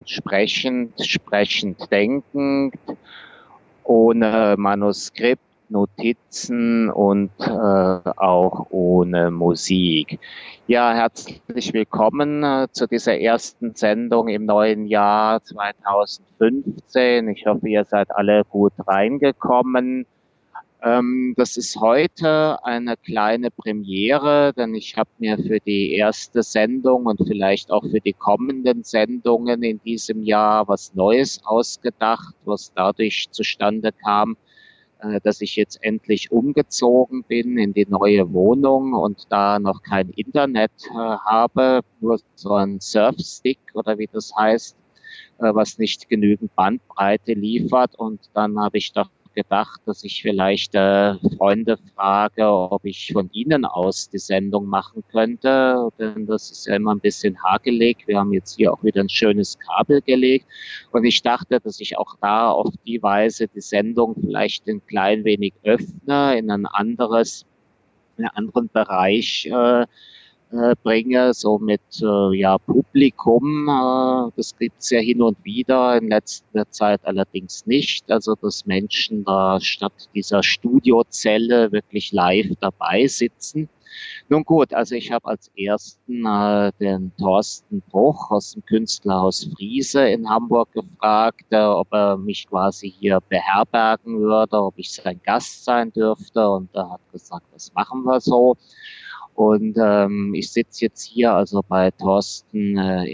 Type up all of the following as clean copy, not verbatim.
sprechend denkend, ohne Manuskript, Notizen und auch ohne Musik. Ja, herzlich willkommen zu dieser ersten Sendung im neuen Jahr 2015. Ich hoffe, ihr seid alle gut reingekommen. Das ist heute eine kleine Premiere, denn ich habe mir für die erste Sendung und vielleicht auch für die kommenden Sendungen in diesem Jahr was Neues ausgedacht, was dadurch zustande kam, dass ich jetzt endlich umgezogen bin in die neue Wohnung und da noch kein Internet habe, nur so ein Surfstick oder wie das heißt, was nicht genügend Bandbreite liefert. Und dann habe ich doch gedacht, dass ich vielleicht Freunde frage, ob ich von Ihnen aus die Sendung machen könnte, denn das ist ja immer ein bisschen hakelig. Wir haben jetzt hier auch wieder ein schönes Kabel gelegt und ich dachte, dass ich auch da auf die Weise die Sendung vielleicht ein klein wenig öffne, in ein anderes, in einen anderen Bereich bringe, so mit ja, Publikum. Das gibt's ja hin und wieder, in letzter Zeit allerdings nicht. Also dass Menschen da statt dieser Studiozelle wirklich live dabei sitzen. Nun gut, also ich habe als ersten den Thorsten Bruch aus dem Künstlerhaus Friese in Hamburg gefragt, ob er mich quasi hier beherbergen würde, ob ich sein Gast sein dürfte. Und er hat gesagt, das machen wir so. Und ich sitze jetzt hier also bei Thorsten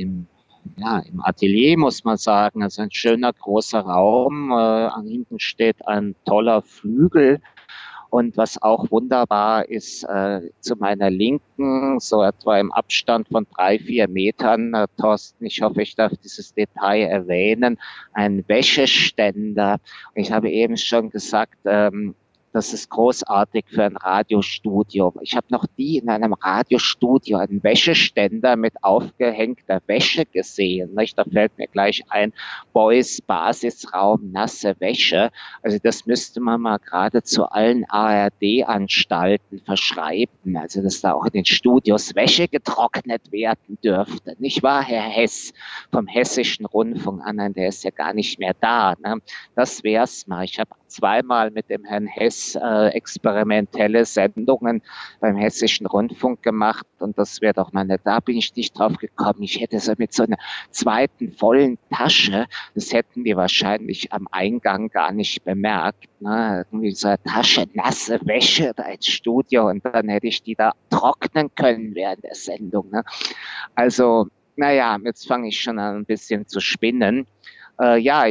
im Atelier, muss man sagen. Es ist ein schöner großer Raum. Hinten steht ein toller Flügel. Und was auch wunderbar ist, zu meiner Linken, so etwa im Abstand von 3, 4 Metern, Thorsten, ich hoffe, ich darf dieses Detail erwähnen, ein Wäscheständer. Ich habe eben schon gesagt, das ist großartig für ein Radiostudio. Ich habe noch nie in einem Radiostudio einen Wäscheständer mit aufgehängter Wäsche gesehen. Nicht? Da fällt mir gleich ein, Boys Basisraum, nasse Wäsche. Also das müsste man mal gerade zu allen ARD-Anstalten verschreiben. Also dass da auch in den Studios Wäsche getrocknet werden dürfte. Nicht wahr, Herr Hess vom Hessischen Rundfunk? Nein, der ist ja gar nicht mehr da. Ne? Das wär's mal. Ich habe zweimal mit dem Herrn Hess experimentelle Sendungen beim Hessischen Rundfunk gemacht und das wäre doch mal, da bin ich nicht drauf gekommen. Ich hätte so mit so einer zweiten vollen Tasche, das hätten die wahrscheinlich am Eingang gar nicht bemerkt, ne? Irgendwie so eine Tasche, nasse Wäsche da ins Studio und dann hätte ich die da trocknen können während der Sendung. Ne? Also, naja, jetzt fange ich schon an ein bisschen zu spinnen. Ja,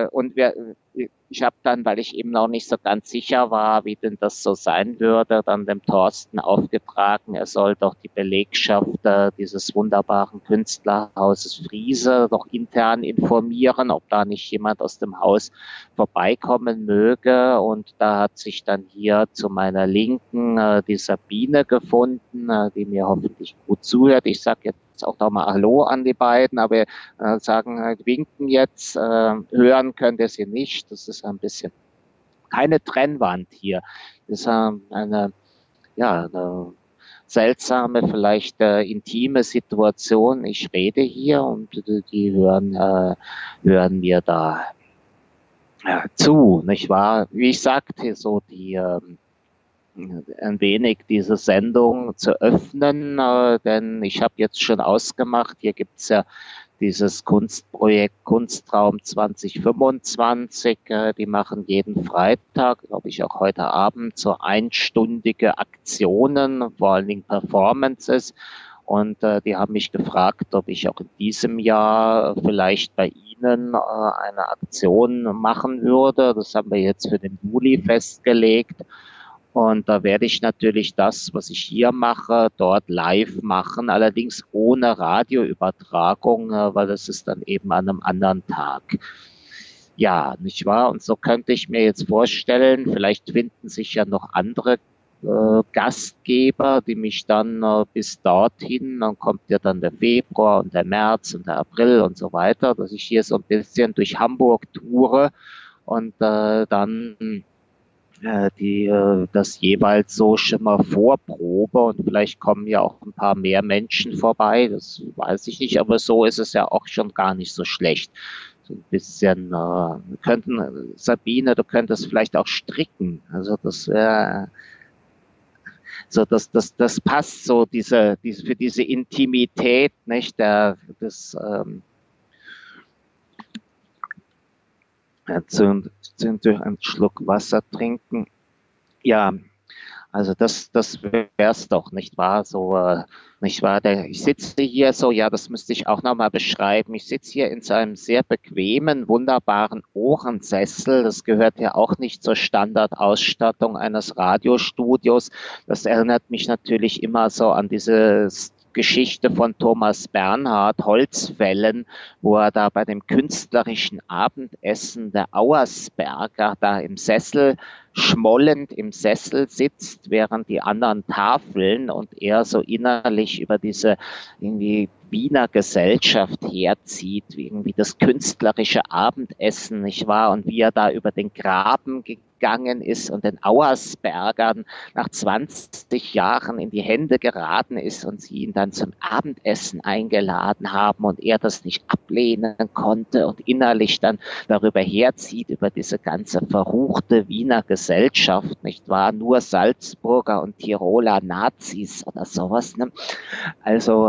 ich habe dann, weil ich eben noch nicht so ganz sicher war, wie denn das so sein würde, dann dem Thorsten aufgetragen, er soll doch die Belegschaft dieses wunderbaren Künstlerhauses Friese noch intern informieren, ob da nicht jemand aus dem Haus vorbeikommen möge. Und da hat sich dann hier zu meiner Linken die Sabine gefunden, die mir hoffentlich gut zuhört. Ich sage jetzt auch noch mal Hallo an die beiden, aber winken jetzt, hören könnt ihr sie nicht. Das ist ein bisschen keine Trennwand hier. Das ist eine seltsame, vielleicht intime Situation. Ich rede hier und die hören mir da zu, nicht wahr? Wie ich sagte, so ein wenig diese Sendung zu öffnen, denn ich habe jetzt schon ausgemacht, hier gibt's ja dieses Kunstprojekt Kunstraum 2025, die machen jeden Freitag, glaube ich auch heute Abend, so einstündige Aktionen, vor allen Dingen Performances. Und die haben mich gefragt, ob ich auch in diesem Jahr vielleicht bei Ihnen eine Aktion machen würde. Das haben wir jetzt für den Juli festgelegt. Und da werde ich natürlich das, was ich hier mache, dort live machen, allerdings ohne Radioübertragung, weil das ist dann eben an einem anderen Tag. Ja, nicht wahr? Und so könnte ich mir jetzt vorstellen, vielleicht finden sich ja noch andere Gastgeber, die mich dann bis dorthin, dann kommt ja dann der Februar und der März und der April und so weiter, dass ich hier so ein bisschen durch Hamburg toure und dann das jeweils so schon mal vorprobe und vielleicht kommen ja auch ein paar mehr Menschen vorbei, das weiß ich nicht, aber so ist es ja auch schon gar nicht so schlecht. So ein bisschen, Sabine, du könntest vielleicht auch stricken, also das wäre, so das passt so für diese Intimität, nicht, durch einen Schluck Wasser trinken. Ja, also das wär's doch, nicht wahr? So, nicht wahr? Ich sitze hier so, ja, das müsste ich auch nochmal beschreiben. Ich sitze hier in so einem sehr bequemen, wunderbaren Ohrensessel. Das gehört ja auch nicht zur Standardausstattung eines Radiostudios. Das erinnert mich natürlich immer so an diese Geschichte von Thomas Bernhard, Holzfällen, wo er da bei dem künstlerischen Abendessen der Auersberger da im Sessel schmollend im Sessel sitzt, während die anderen tafeln und er so innerlich über diese irgendwie Wiener Gesellschaft herzieht, wie irgendwie das künstlerische Abendessen, nicht wahr? Und wie er da über den Graben gegangen ist und den Auersbergern nach 20 Jahren in die Hände geraten ist und sie ihn dann zum Abendessen eingeladen haben und er das nicht ablehnen konnte und innerlich dann darüber herzieht, über diese ganze verruchte Wiener Gesellschaft, nicht wahr? Nur Salzburger und Tiroler Nazis oder sowas. Ne? Also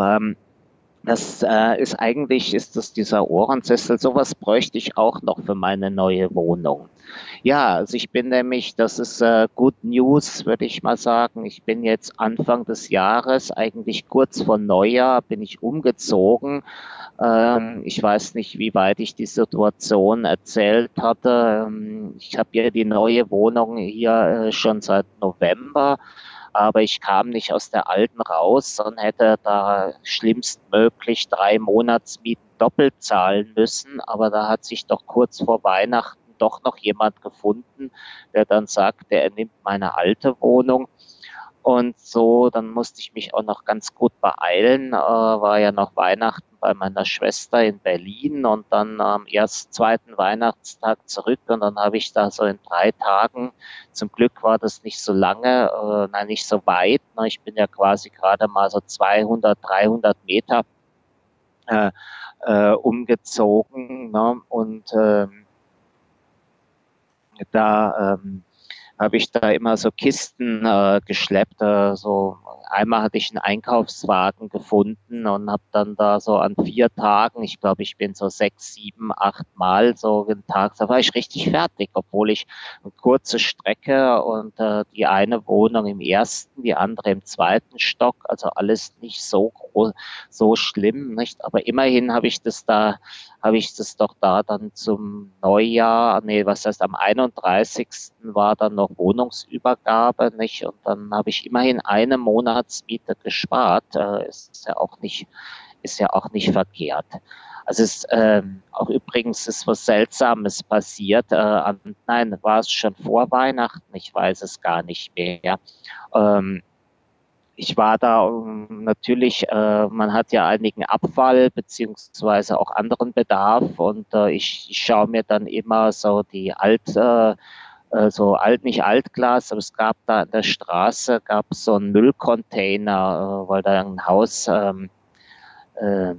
ist das dieser Ohrensessel. Sowas bräuchte ich auch noch für meine neue Wohnung. Ja, also ich bin nämlich, das ist Good News, würde ich mal sagen. Ich bin jetzt Anfang des Jahres, eigentlich kurz vor Neujahr, bin ich umgezogen. Ich weiß nicht, wie weit ich die Situation erzählt hatte. Ich habe ja die neue Wohnung hier schon seit November, aber ich kam nicht aus der alten raus und hätte da schlimmstmöglich 3 Monatsmieten doppelt zahlen müssen. Aber da hat sich doch kurz vor Weihnachten doch noch jemand gefunden, der dann sagt, er nimmt meine alte Wohnung. Und so, dann musste ich mich auch noch ganz gut beeilen, war ja noch Weihnachten bei meiner Schwester in Berlin und dann am ersten, zweiten Weihnachtstag zurück und dann habe ich da so in 3 Tagen, zum Glück war das nicht so lange, nein, nicht so weit, ne, ich bin ja quasi gerade mal so 200, 300 Meter äh, umgezogen, ne, und da habe ich da immer so Kisten geschleppt. So einmal hatte ich einen Einkaufswagen gefunden und habe dann da so an 4 Tagen, ich glaube, ich bin so 6, 7, 8 Mal so einen Tag, da war ich richtig fertig, obwohl ich eine kurze Strecke und die eine Wohnung im ersten, die andere im zweiten Stock, also alles nicht so groß, so schlimm, nicht? Aber immerhin habe ich das doch da dann zum Neujahr, nee, was heißt, am 31. war dann noch Wohnungsübergabe, nicht? Und dann habe ich immerhin eine Monatsmiete gespart. Ist ja auch nicht verkehrt. Also es auch übrigens ist was Seltsames passiert. Nein, war es schon vor Weihnachten? Ich weiß es gar nicht mehr. Ähm, Ich war da natürlich, man hat ja einigen Abfall beziehungsweise auch anderen Bedarf und ich schaue mir dann immer so so alt, nicht Altglas, aber es gab da an der Straße, gab so einen Müllcontainer, weil da ein Haus äh,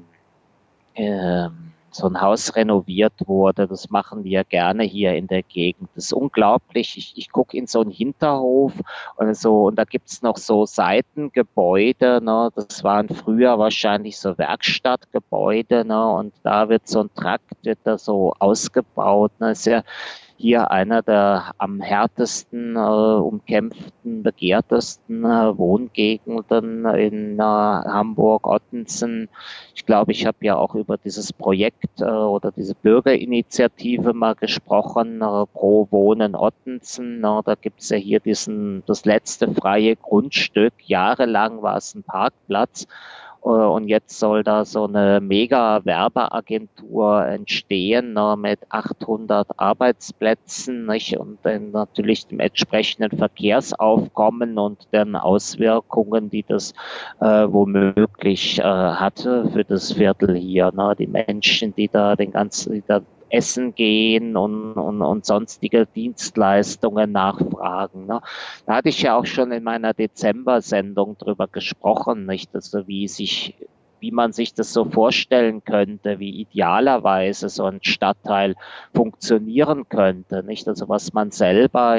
so ein Haus renoviert wurde. Das machen die ja gerne hier in der Gegend. Das ist unglaublich. Ich gucke in so einen Hinterhof und so, und da gibt's noch so Seitengebäude, ne? Das waren früher wahrscheinlich so Werkstattgebäude, ne? Und da wird so ein Trakt, wird da so ausgebaut. Ne? Ist ja hier einer der am härtesten umkämpften, begehrtesten Wohngegenden in Hamburg, Ottensen. Ich glaube, ich habe ja auch über dieses Projekt oder diese Bürgerinitiative mal gesprochen, Pro Wohnen Ottensen. Da gibt es ja hier das letzte freie Grundstück. Jahrelang war es ein Parkplatz. Und jetzt soll da so eine Mega-Werbeagentur entstehen, ne, mit 800 Arbeitsplätzen, nicht? Und dann natürlich dem entsprechenden Verkehrsaufkommen und den Auswirkungen, die das womöglich hatte für das Viertel hier. Ne? Die Menschen, die da essen gehen und sonstige Dienstleistungen nachfragen. Ne? Da hatte ich ja auch schon in meiner Dezember-Sendung drüber gesprochen, nicht? Also wie man sich das so vorstellen könnte, wie idealerweise so ein Stadtteil funktionieren könnte, nicht? Also was man selber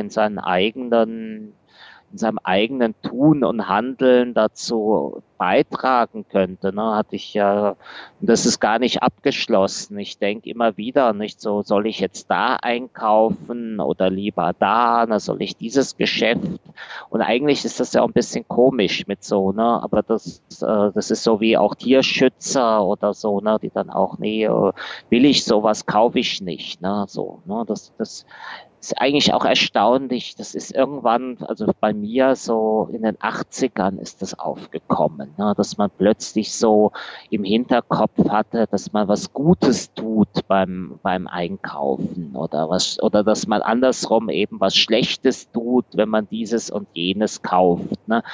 in seinem eigenen Tun und Handeln dazu beitragen könnte, ne, hatte ich ja, und das ist gar nicht abgeschlossen. Ich denke immer wieder, nicht so, soll ich jetzt da einkaufen oder lieber da, na, soll ich dieses Geschäft? Und eigentlich ist das ja auch ein bisschen komisch mit so, ne, aber das ist so wie auch Tierschützer oder so, ne, die dann auch, nee, will ich sowas, kaufe ich nicht, ne, so, ne, das ist eigentlich auch erstaunlich. Das ist irgendwann, also bei mir so in den 80ern ist das aufgekommen, ne, dass man plötzlich so im Hinterkopf hatte, dass man was Gutes tut beim Einkaufen oder dass man andersrum eben was Schlechtes tut, wenn man dieses und jenes kauft, ne,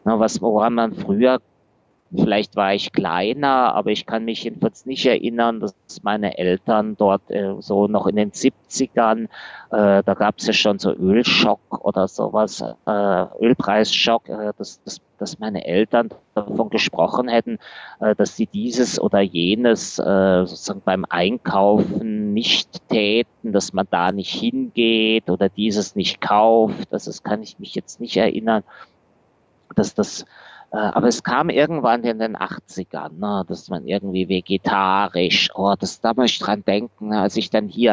woran man früher. Vielleicht war ich kleiner, aber ich kann mich jedenfalls nicht erinnern, dass meine Eltern dort so noch in den 70ern, da gab es ja schon so Ölschock oder sowas, Ölpreisschock, dass meine Eltern davon gesprochen hätten, dass sie dieses oder jenes sozusagen beim Einkaufen nicht täten, dass man da nicht hingeht oder dieses nicht kauft. Das kann ich mich jetzt nicht erinnern, dass das aber es kam irgendwann in den 80ern, ne, dass man irgendwie vegetarisch, da muss ich dran denken, ne, als ich dann hier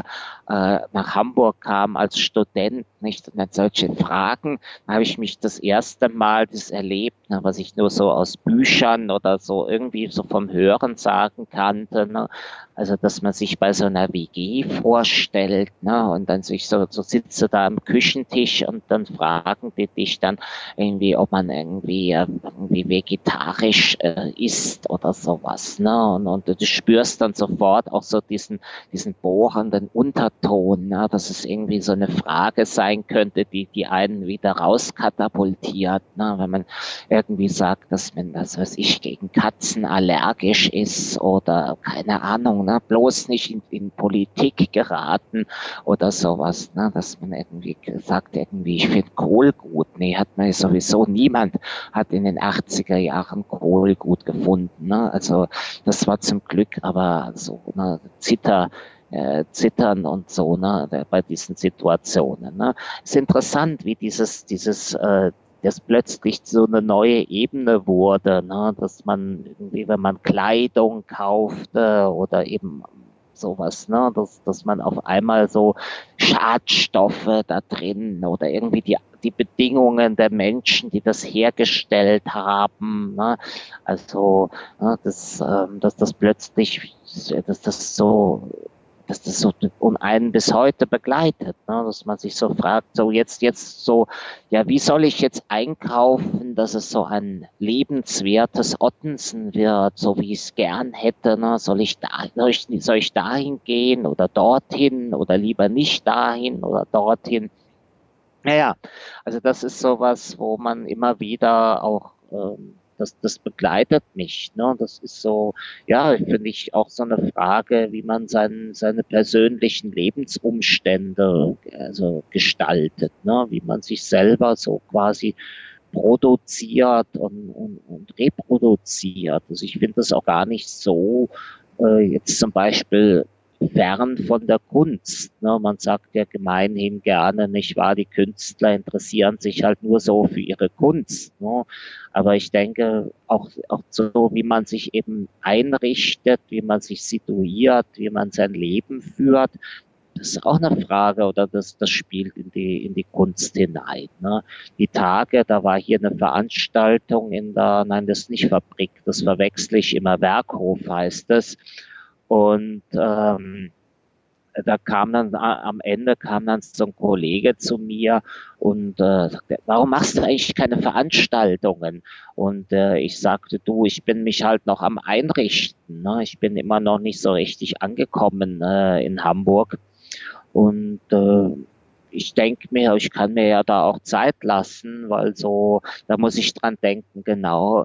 nach Hamburg kam als Student, nicht, und dann solche Fragen, da habe ich mich das erste Mal das erlebt, ne, was ich nur so aus Büchern oder so irgendwie so vom Hören sagen kannte, ne, also dass man sich bei so einer WG vorstellt, ne, und dann so sitzt du da am Küchentisch und dann fragen die dich dann irgendwie, ob man irgendwie vegetarisch isst oder sowas, ne? Und du spürst dann sofort auch so diesen bohrenden Unterton, ne? Dass es irgendwie so eine Frage sein könnte, die einen wieder rauskatapultiert, ne? Wenn man irgendwie sagt, dass man, das weiß ich, gegen Katzen allergisch ist oder keine Ahnung, ne? Bloß nicht in Politik geraten oder sowas, ne? Dass man irgendwie sagt, irgendwie, ich finde Kohl gut. Nee, hat man sowieso niemand hat in den 80er Jahren Kohl gut gefunden. Ne? Also das war zum Glück aber so ne, Zittern und so ne, bei diesen Situationen. Ne? Es ist interessant, wie das plötzlich so eine neue Ebene wurde, ne? Dass man irgendwie, wenn man Kleidung kaufte oder eben sowas, ne? Dass man auf einmal so Schadstoffe da drin oder irgendwie die Bedingungen der Menschen, die das hergestellt haben, ne? Also, ne, dass das plötzlich, dass das so dass das so und einen bis heute begleitet, ne? Dass man sich so fragt, so jetzt so, ja, wie soll ich jetzt einkaufen, dass es so ein lebenswertes Ottensen wird, so wie ich es gern hätte, ne? Soll ich dahin gehen oder dorthin oder lieber nicht dahin oder dorthin? Naja, also das ist sowas, wo man immer wieder auch, das begleitet mich. Ne? Das ist so, ja, finde ich auch so eine Frage, wie man seine persönlichen Lebensumstände also gestaltet, ne? Wie man sich selber so quasi produziert und reproduziert. Also ich finde das auch gar nicht so, jetzt zum Beispiel fern von der Kunst. Ne? Man sagt ja gemeinhin gerne, nicht wahr, die Künstler interessieren sich halt nur so für ihre Kunst. Ne? Aber ich denke, auch so, wie man sich eben einrichtet, wie man sich situiert, wie man sein Leben führt, das ist auch eine Frage oder das spielt in die Kunst hinein. Ne? Die Tage, da war hier eine Veranstaltung nein, das ist nicht Fabrik, das verwechsel ich immer, Werkhof heißt es. Und da kam dann am Ende kam dann so ein Kollege zu mir und sagte, warum machst du eigentlich keine Veranstaltungen? Und ich sagte, du, ich bin mich halt noch am Einrichten. Ne? Ich bin immer noch nicht so richtig angekommen in Hamburg. Und ich denke mir, ich kann mir ja da auch Zeit lassen, weil so, da muss ich dran denken, genau,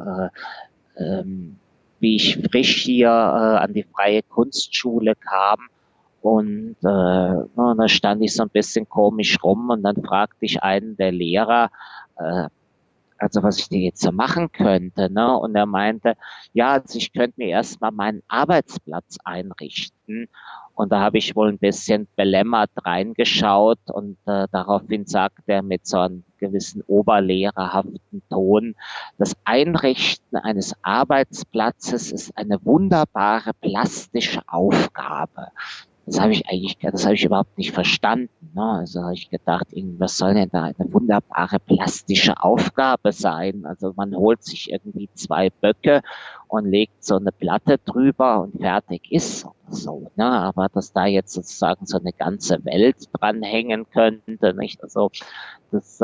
wie ich frisch hier an die Freie Kunstschule kam Und da stand ich so ein bisschen komisch rum und dann fragte ich einen der Lehrer, äh, also was ich dir jetzt so machen könnte, ne? Und er meinte, ja, also ich könnte mir erstmal meinen Arbeitsplatz einrichten. Und da habe ich wohl ein bisschen belämmert reingeschaut und daraufhin sagt er mit so einem gewissen oberlehrerhaften Ton, das Einrichten eines Arbeitsplatzes ist eine wunderbare plastische Aufgabe. Das habe ich überhaupt nicht verstanden. Ne? Also habe ich gedacht, was soll denn da eine wunderbare plastische Aufgabe sein? Also man holt sich irgendwie zwei Böcke und legt so eine Platte drüber und fertig ist oder so. Ne? Aber dass da jetzt sozusagen so eine ganze Welt dranhängen könnte, nicht? Also das,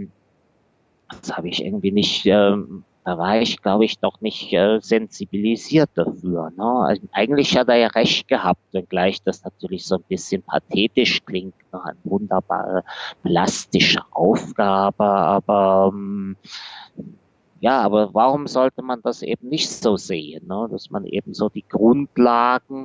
das habe ich irgendwie nicht, da war ich, glaube ich, noch nicht sensibilisiert dafür. Ne? Also eigentlich hat er ja recht gehabt, wenngleich das natürlich so ein bisschen pathetisch klingt, ne? Eine wunderbare plastische Aufgabe, aber ja, aber warum sollte man das eben nicht so sehen, ne? Dass man eben so die Grundlagen,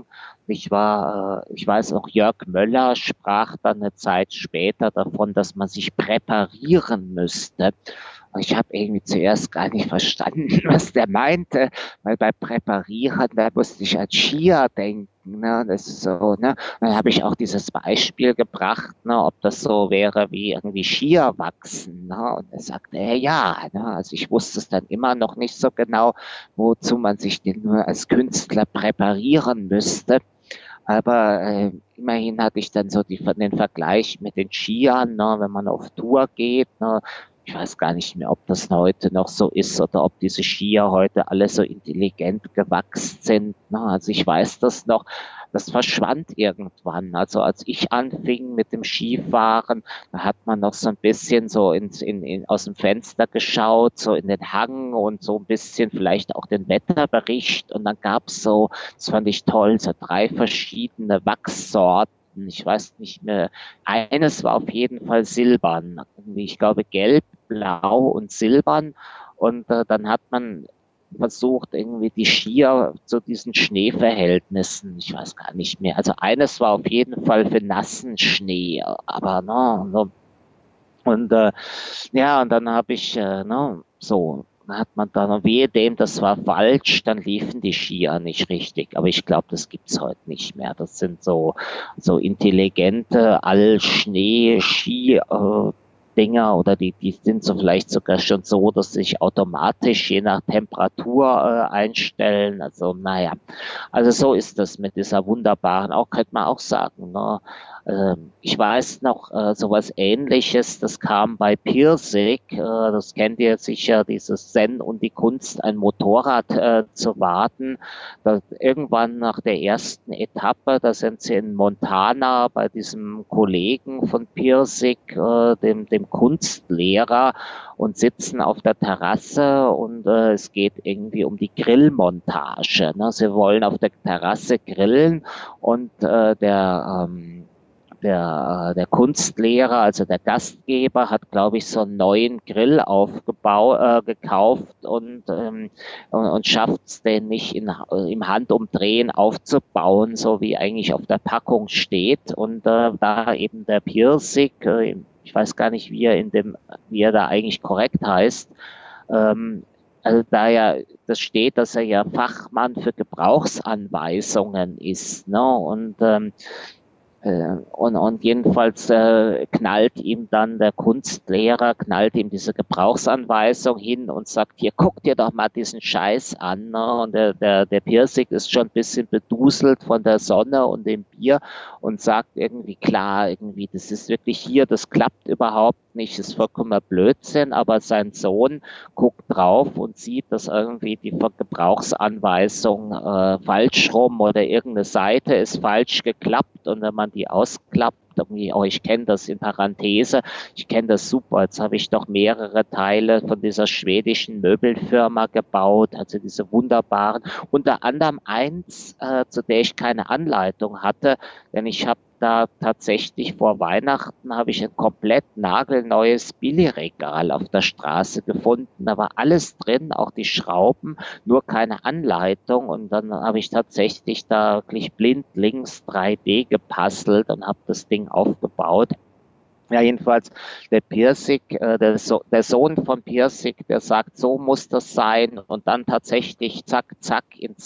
ich weiß auch, Jörg Möller sprach dann eine Zeit später davon, dass man sich präparieren müsste. Ich habe irgendwie zuerst gar nicht verstanden, was der meinte, weil bei Präparieren, da musste ich an Skier denken. Ne? Das ist so, ne? Dann habe ich auch dieses Beispiel gebracht, ne, ob das so wäre wie irgendwie Skier wachsen. Ne? Und er sagte, ja. Ne? Also ich wusste es dann immer noch nicht so genau, wozu man sich denn nur als Künstler präparieren müsste. Aber immerhin hatte ich dann so den Vergleich mit den Skiern, ne, wenn man auf Tour geht. Ne, ich weiß gar nicht mehr, ob das heute noch so ist oder ob diese Skier heute alle so intelligent gewachsen sind. Ne. Also ich weiß das noch, das verschwand irgendwann. Also als ich anfing mit dem Skifahren, da hat man noch so ein bisschen so aus dem Fenster geschaut, so in den Hang und so ein bisschen vielleicht auch den Wetterbericht. Und dann gab's so, das fand ich toll, so drei verschiedene Wachssorten. Ich weiß nicht mehr. Eines war auf jeden Fall silbern. Ich glaube gelb, blau und silbern. Und dann hat man versucht, irgendwie die Skier zu diesen Schneeverhältnissen, ich weiß gar nicht mehr. Also eines war auf jeden Fall für nassen Schnee, aber ne, so, und ja, und dann habe ich, ne, so, dann hat man dann, wehe dem, das war falsch, dann liefen die Skier nicht richtig. Aber ich glaube, das gibt's heute nicht mehr. Das sind so intelligente All-Schnee-Ski, Dinger oder die sind so vielleicht sogar schon so, dass sie sich automatisch je nach Temperatur einstellen. Also naja, also so ist das mit dieser wunderbaren, auch könnte man auch sagen, ne? Ich weiß noch, sowas Ähnliches, das kam bei Pirsig, das kennt ihr sicher, dieses Zen und die Kunst, ein Motorrad zu warten. Irgendwann nach der ersten Etappe, da sind sie in Montana bei diesem Kollegen von Pirsig, dem Kunstlehrer, und sitzen auf der Terrasse und es geht irgendwie um die Grillmontage. Ne? Sie wollen auf der Terrasse grillen und der Kunstlehrer, also der Gastgeber, hat, glaube ich, so einen neuen Grill gekauft und schafft es den nicht im Handumdrehen aufzubauen, so wie eigentlich auf der Packung steht. Und da eben der Pirsig, ich weiß gar nicht, wie er da eigentlich korrekt heißt, also da ja das steht, dass er ja Fachmann für Gebrauchsanweisungen ist, ne? Und jedenfalls knallt ihm dann der Kunstlehrer, knallt ihm diese Gebrauchsanweisung hin und sagt, hier, guck dir doch mal diesen Scheiß an. Ne? Und der Pirsig ist schon ein bisschen beduselt von der Sonne und dem Bier und sagt irgendwie, klar, irgendwie, das ist wirklich hier, das klappt überhaupt nicht, ist vollkommener Blödsinn, aber sein Sohn guckt drauf und sieht, dass irgendwie die Gebrauchsanweisung falsch rum oder irgendeine Seite ist falsch geklappt und wenn man die ausklappt, irgendwie, oh, ich kenne das in Parenthese, ich kenne das super, jetzt habe ich doch mehrere Teile von dieser schwedischen Möbelfirma gebaut, also diese wunderbaren, unter anderem eins, zu der ich keine Anleitung hatte, denn ich habe da tatsächlich vor Weihnachten habe ich ein komplett nagelneues Billigregal auf der Straße gefunden. Da war alles drin, auch die Schrauben, nur keine Anleitung. Und dann habe ich tatsächlich da wirklich blindlings 3D gepuzzelt und habe das Ding aufgebaut. Ja, jedenfalls der Pirsig, der Sohn von Pirsig, der sagt, so muss das sein. Und dann tatsächlich, zack, zack, in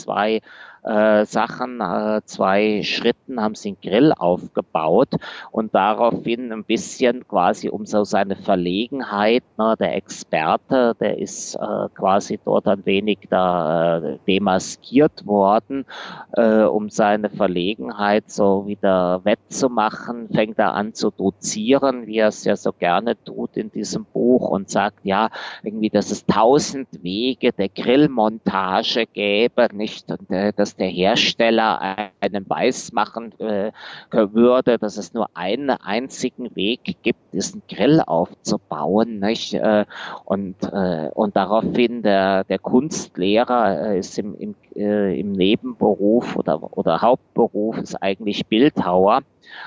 zwei Schritten haben sie einen Grill aufgebaut und daraufhin ein bisschen quasi um so seine Verlegenheit, ne, der Experte, der ist quasi dort ein wenig da demaskiert worden, um seine Verlegenheit so wieder wettzumachen, fängt er an zu dozieren, wie er es ja so gerne tut in diesem Buch und sagt, ja, irgendwie, dass es 1000 Wege der Grillmontage gäbe, nicht, und, dass der Hersteller einen weismachen würde, dass es nur einen einzigen Weg gibt, diesen Grill aufzubauen, nicht, und daraufhin der Kunstlehrer ist im Nebenberuf oder Hauptberuf ist eigentlich Bildhauer.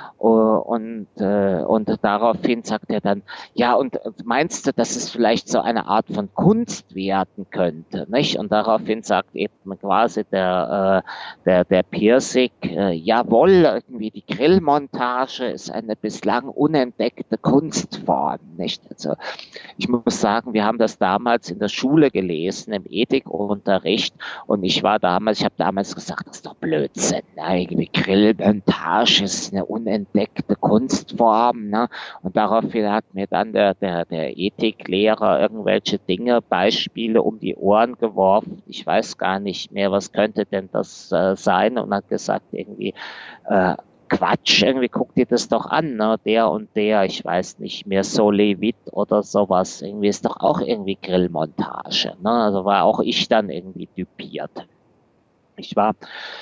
Und daraufhin sagt er dann, ja, und meinst du, dass es vielleicht so eine Art von Kunst werden könnte, nicht? Und daraufhin sagt eben quasi der Pirsig, jawohl, irgendwie die Grillmontage ist eine bislang unentdeckte Kunstform, nicht? Also ich muss sagen, wir haben das damals in der Schule gelesen, im Ethikunterricht. Und ich habe damals gesagt, das ist doch Blödsinn. Ne? Irgendwie Grillmontage ist eine unentdeckte Kunstform. Ne? Und daraufhin hat mir dann der Ethiklehrer irgendwelche Dinge, Beispiele um die Ohren geworfen. Ich weiß gar nicht mehr, was könnte denn das sein? Und hat gesagt, irgendwie, Quatsch, irgendwie guck dir das doch an, ne? Der und der, ich weiß nicht mehr, Solevit oder sowas, irgendwie ist doch auch irgendwie Grillmontage, ne? Also war auch ich dann irgendwie düpiert. Ich war,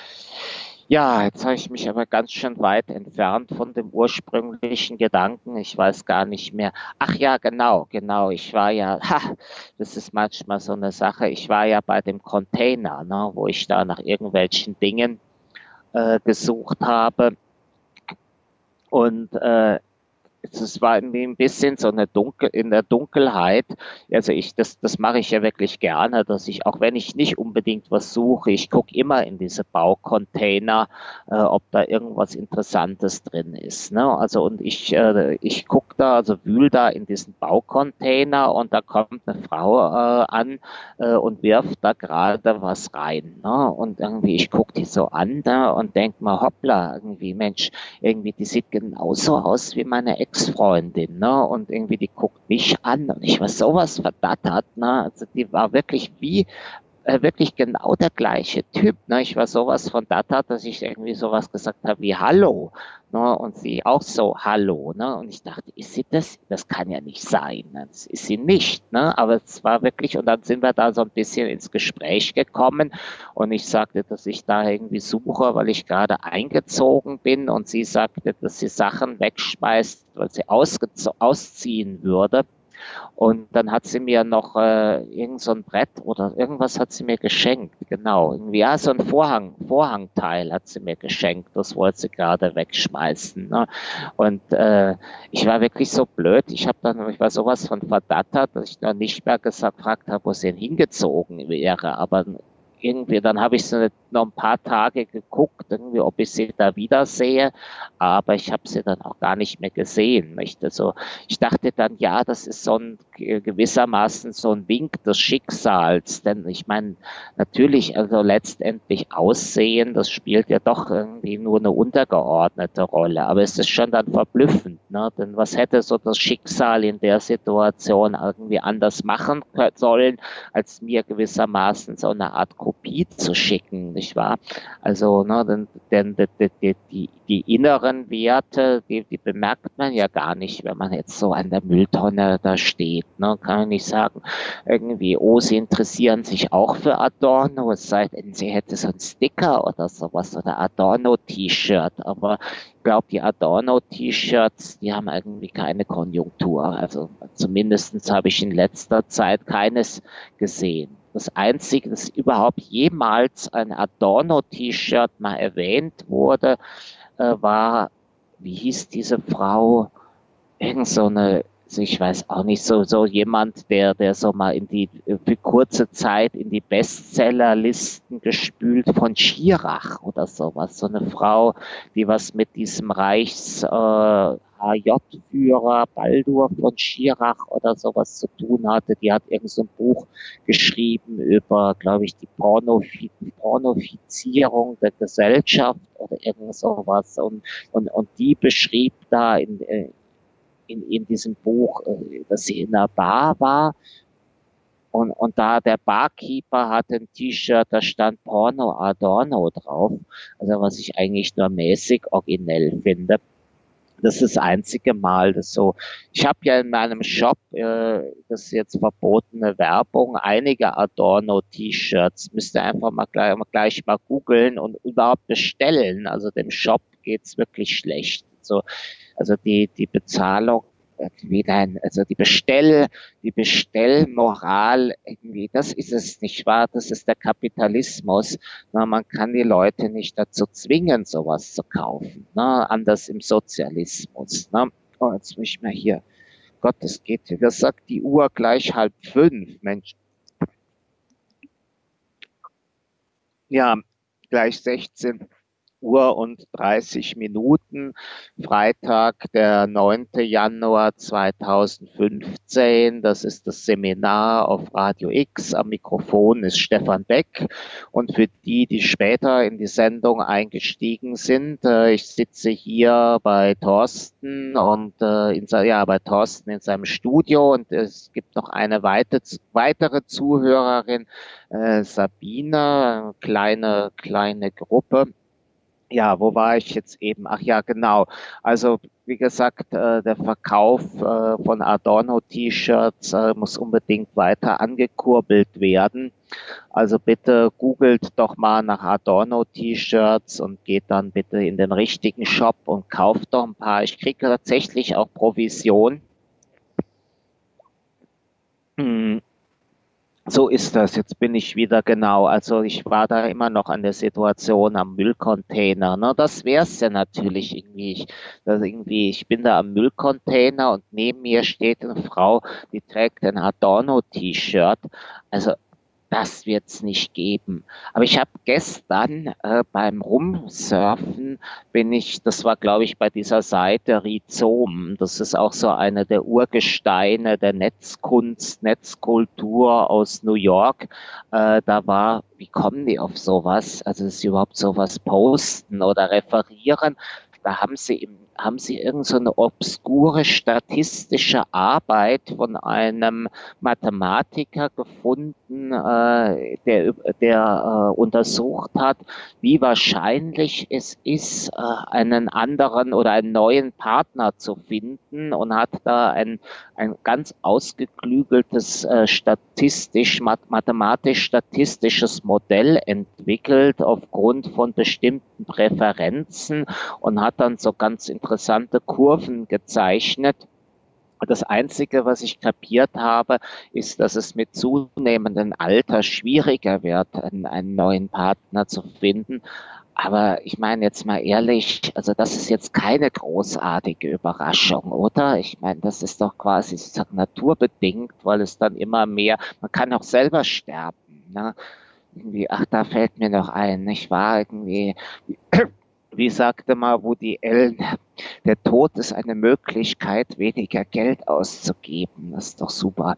ja, jetzt habe ich mich aber ganz schön weit entfernt von dem ursprünglichen Gedanken. Ich weiß gar nicht mehr. Ach ja, genau. Ich war ja, das ist manchmal so eine Sache. Ich war ja bei dem Container, ne, wo ich da nach irgendwelchen Dingen gesucht habe. Und es war irgendwie ein bisschen so eine in der Dunkelheit. Also das mache ich ja wirklich gerne, dass ich, auch wenn ich nicht unbedingt was suche, ich gucke immer in diese Baucontainer, ob da irgendwas Interessantes drin ist. Ne? Also und ich gucke da, also wühl da in diesen Baucontainer und da kommt eine Frau an und wirft da gerade was rein. Ne? Und irgendwie, ich gucke die so an ne? Und denke mal, hoppla, irgendwie, Mensch, irgendwie, die sieht genauso aus wie meine Ex-Freundin, ne? Und irgendwie, die guckt mich an und ich war sowas verdattert, ne? Also die war wirklich genau der gleiche Typ. Ne? Ich war sowas von dattert, dass ich irgendwie sowas gesagt habe wie Hallo. Ne? Und sie auch so Hallo. Ne? Und ich dachte, ist sie das? Das kann ja nicht sein. Ne? Das ist sie nicht. Ne? Aber es war wirklich, und dann sind wir da so ein bisschen ins Gespräch gekommen und ich sagte, dass ich da irgendwie suche, weil ich gerade eingezogen bin und sie sagte, dass sie Sachen wegschmeißt, weil sie ausziehen würde. Und dann hat sie mir noch irgend so ein Brett oder irgendwas hat sie mir geschenkt, genau. Irgendwie, ja, so ein Vorhangteil hat sie mir geschenkt, das wollte sie gerade wegschmeißen. Ne? Und ich war wirklich so blöd, ich war sowas von verdattert, dass ich dann nicht mehr gefragt habe, wo sie denn hingezogen wäre. Aber irgendwie, dann habe ich so noch ein paar Tage geguckt, irgendwie, ob ich sie da wiedersehe, aber ich habe sie dann auch gar nicht mehr gesehen. Nicht? Also ich dachte dann, ja, das ist so ein gewissermaßen so ein Wink des Schicksals, denn ich meine, natürlich, also letztendlich Aussehen, das spielt ja doch irgendwie nur eine untergeordnete Rolle, aber es ist schon dann verblüffend, ne? Denn was hätte so das Schicksal in der Situation irgendwie anders machen sollen, als mir gewissermaßen so eine Art Kopie zu schicken. nicht wahr? Also, ne, die inneren Werte, die bemerkt man ja gar nicht, wenn man jetzt so an der Mülltonne da steht. Ne? Kann man nicht sagen, irgendwie, oh, sie interessieren sich auch für Adorno, es sei denn, sie hätte so einen Sticker oder sowas oder Adorno-T-Shirt. Aber ich glaube, die Adorno-T-Shirts, die haben irgendwie keine Konjunktur. Also zumindest habe ich in letzter Zeit keines gesehen. Das Einzige, dass überhaupt jemals ein Adorno-T-Shirt mal erwähnt wurde, war, wie hieß diese Frau? Irgend so eine, also ich weiß auch nicht, so jemand, der so mal für kurze Zeit in die Bestsellerlisten gespült von Schirach oder sowas. So eine Frau, die was mit diesem HJ-Führer Baldur von Schirach oder sowas zu tun hatte. Die hat irgend so ein Buch geschrieben über, glaube ich, die Pornofizierung der Gesellschaft oder irgend sowas. Und die beschrieb da in diesem Buch, dass sie in einer Bar war und da der Barkeeper hatte ein T-Shirt, da stand Porno Adorno drauf, also was ich eigentlich nur mäßig originell finde. Das ist das einzige Mal, das so. Ich habe ja in meinem Shop, das ist jetzt verbotene Werbung, einige Adorno-T-Shirts. Müsst ihr einfach mal gleich mal googeln und überhaupt bestellen. Also dem Shop geht's wirklich schlecht. So, also die Bezahlung, also die Bestellmoral, irgendwie, das ist es nicht wahr, das ist der Kapitalismus. Na, man kann die Leute nicht dazu zwingen, sowas zu kaufen. Na, anders im Sozialismus. Na. Oh, jetzt muss ich mal hier, Gott, es geht, das sagt die Uhr gleich 4:30, Mensch. Ja, gleich 16 Uhr und 30 Minuten, Freitag, der 9. Januar 2015. Das ist das Seminar auf Radio X. Am Mikrofon ist Stefan Beck. Und für die, die später in die Sendung eingestiegen sind, ich sitze hier bei Thorsten und bei Thorsten in seinem Studio und es gibt noch eine weitere Zuhörerin, Sabine, kleine Gruppe. Ja, wo war ich jetzt eben? Ach ja, genau. Also wie gesagt, der Verkauf von Adorno-T-Shirts muss unbedingt weiter angekurbelt werden. Also bitte googelt doch mal nach Adorno-T-Shirts und geht dann bitte in den richtigen Shop und kauft doch ein paar. Ich kriege tatsächlich auch Provision. Hm. So ist das. Jetzt bin ich wieder genau. Also ich war da immer noch an der Situation am Müllcontainer. Ne? Das wär's ja natürlich irgendwie. Ich bin da am Müllcontainer und neben mir steht eine Frau, die trägt ein Adorno-T-Shirt. Also das wird's nicht geben. Aber ich habe gestern beim Rumsurfen das war glaube ich bei dieser Seite Rhizom, das ist auch so eine der Urgesteine der Netzkunst, Netzkultur aus New York. Wie kommen die auf sowas? Also dass sie überhaupt sowas posten oder referieren? Da haben sie irgend so eine obskure statistische Arbeit von einem Mathematiker gefunden, der untersucht hat, wie wahrscheinlich es ist, einen anderen oder einen neuen Partner zu finden und hat da ein ganz ausgeklügeltes mathematisch-statistisches Modell entwickelt aufgrund von bestimmten Präferenzen und hat dann so ganz interessante Kurven gezeichnet. Das Einzige, was ich kapiert habe, ist, dass es mit zunehmendem Alter schwieriger wird, einen neuen Partner zu finden. Aber ich meine jetzt mal ehrlich, also das ist jetzt keine großartige Überraschung, oder? Ich meine, das ist doch quasi, ich sag, naturbedingt, weil es dann immer mehr, man kann auch selber sterben. Ne? Irgendwie, ach, da fällt mir noch ein, nicht wahr? Irgendwie, wie sagte mal Woody Allen, der Tod ist eine Möglichkeit, weniger Geld auszugeben. Das ist doch super.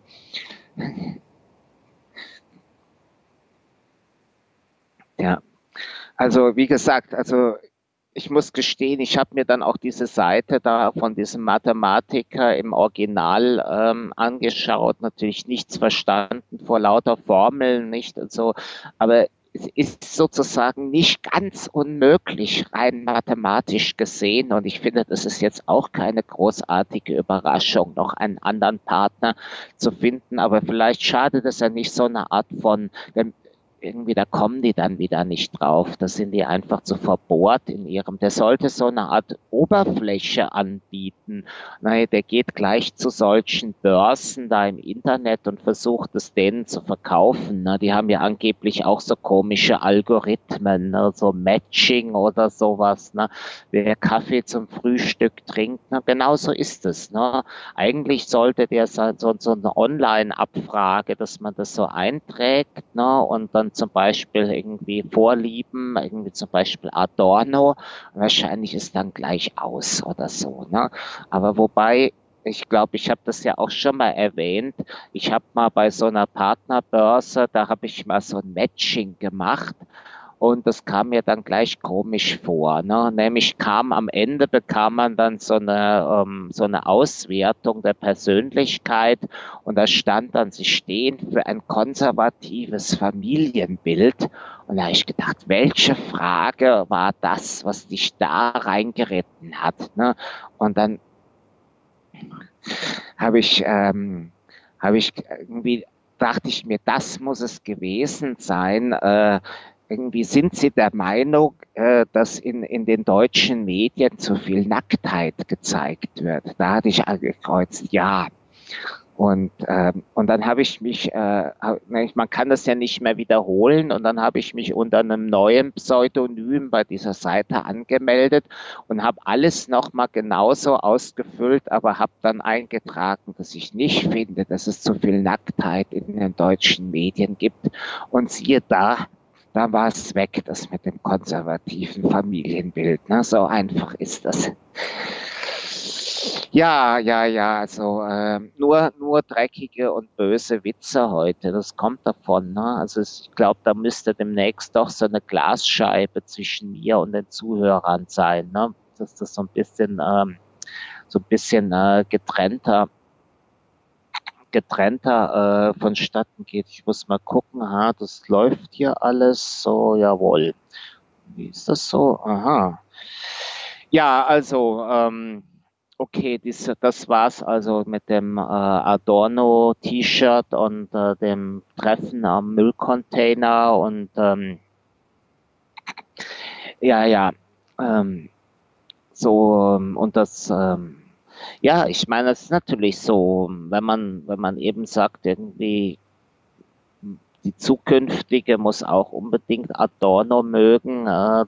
Ja, also wie gesagt, also ich muss gestehen, ich habe mir dann auch diese Seite da von diesem Mathematiker im Original angeschaut, natürlich nichts verstanden vor lauter Formeln, nicht und so, aber es ist sozusagen nicht ganz unmöglich, rein mathematisch gesehen. Und ich finde, das ist jetzt auch keine großartige Überraschung, noch einen anderen Partner zu finden. Aber vielleicht schadet es ja nicht, so eine Art von, irgendwie, da kommen die dann wieder nicht drauf. Da sind die einfach zu verbohrt in ihrem. Der sollte so eine Art Oberfläche anbieten. Nein, der geht gleich zu solchen Börsen da im Internet und versucht es denen zu verkaufen. Ne? Die haben ja angeblich auch so komische Algorithmen, ne? So Matching oder sowas. Ne? Wer Kaffee zum Frühstück trinkt, ne? Genau so ist es. Ne? Eigentlich sollte der so eine Online-Abfrage, dass man das so einträgt, ne? Und dann zum Beispiel irgendwie Vorlieben, irgendwie zum Beispiel Adorno. Wahrscheinlich ist dann gleich aus oder so. Ne? Aber wobei, ich glaube, ich habe das ja auch schon mal erwähnt. Ich habe mal bei so einer Partnerbörse, da habe ich mal so ein Matching gemacht. Und das kam mir dann gleich komisch vor. Ne? Nämlich am Ende bekam man dann so eine Auswertung der Persönlichkeit und da stand dann, sie stehen für ein konservatives Familienbild. Und da habe ich gedacht, welche Frage war das, was dich da reingeritten hat? Ne? Und dann habe habe ich irgendwie, dachte ich mir, das muss es gewesen sein. Irgendwie sind Sie der Meinung, dass in den deutschen Medien zu viel Nacktheit gezeigt wird? Da hatte ich angekreuzt, ja. Und dann habe ich mich, man kann das ja nicht mehr wiederholen, und dann habe ich mich unter einem neuen Pseudonym bei dieser Seite angemeldet und habe alles nochmal genauso ausgefüllt, aber habe dann eingetragen, dass ich nicht finde, dass es zu viel Nacktheit in den deutschen Medien gibt. Und siehe da, da war es weg, das mit dem konservativen Familienbild. Ne? So einfach ist das. Ja, also nur dreckige und böse Witze heute, das kommt davon. Ne? Also ich glaube, da müsste demnächst doch so eine Glasscheibe zwischen mir und den Zuhörern sein, ne? Dass das so ein bisschen getrennter vonstatten geht. Ich muss mal gucken, das läuft hier alles so, jawohl. Wie ist das so? Aha. Ja, also, okay, das war's also mit dem Adorno-T-Shirt und dem Treffen am Müllcontainer und ja, ähm, und ja, ich meine, es ist natürlich so, wenn man eben sagt, irgendwie die zukünftige muss auch unbedingt Adorno mögen,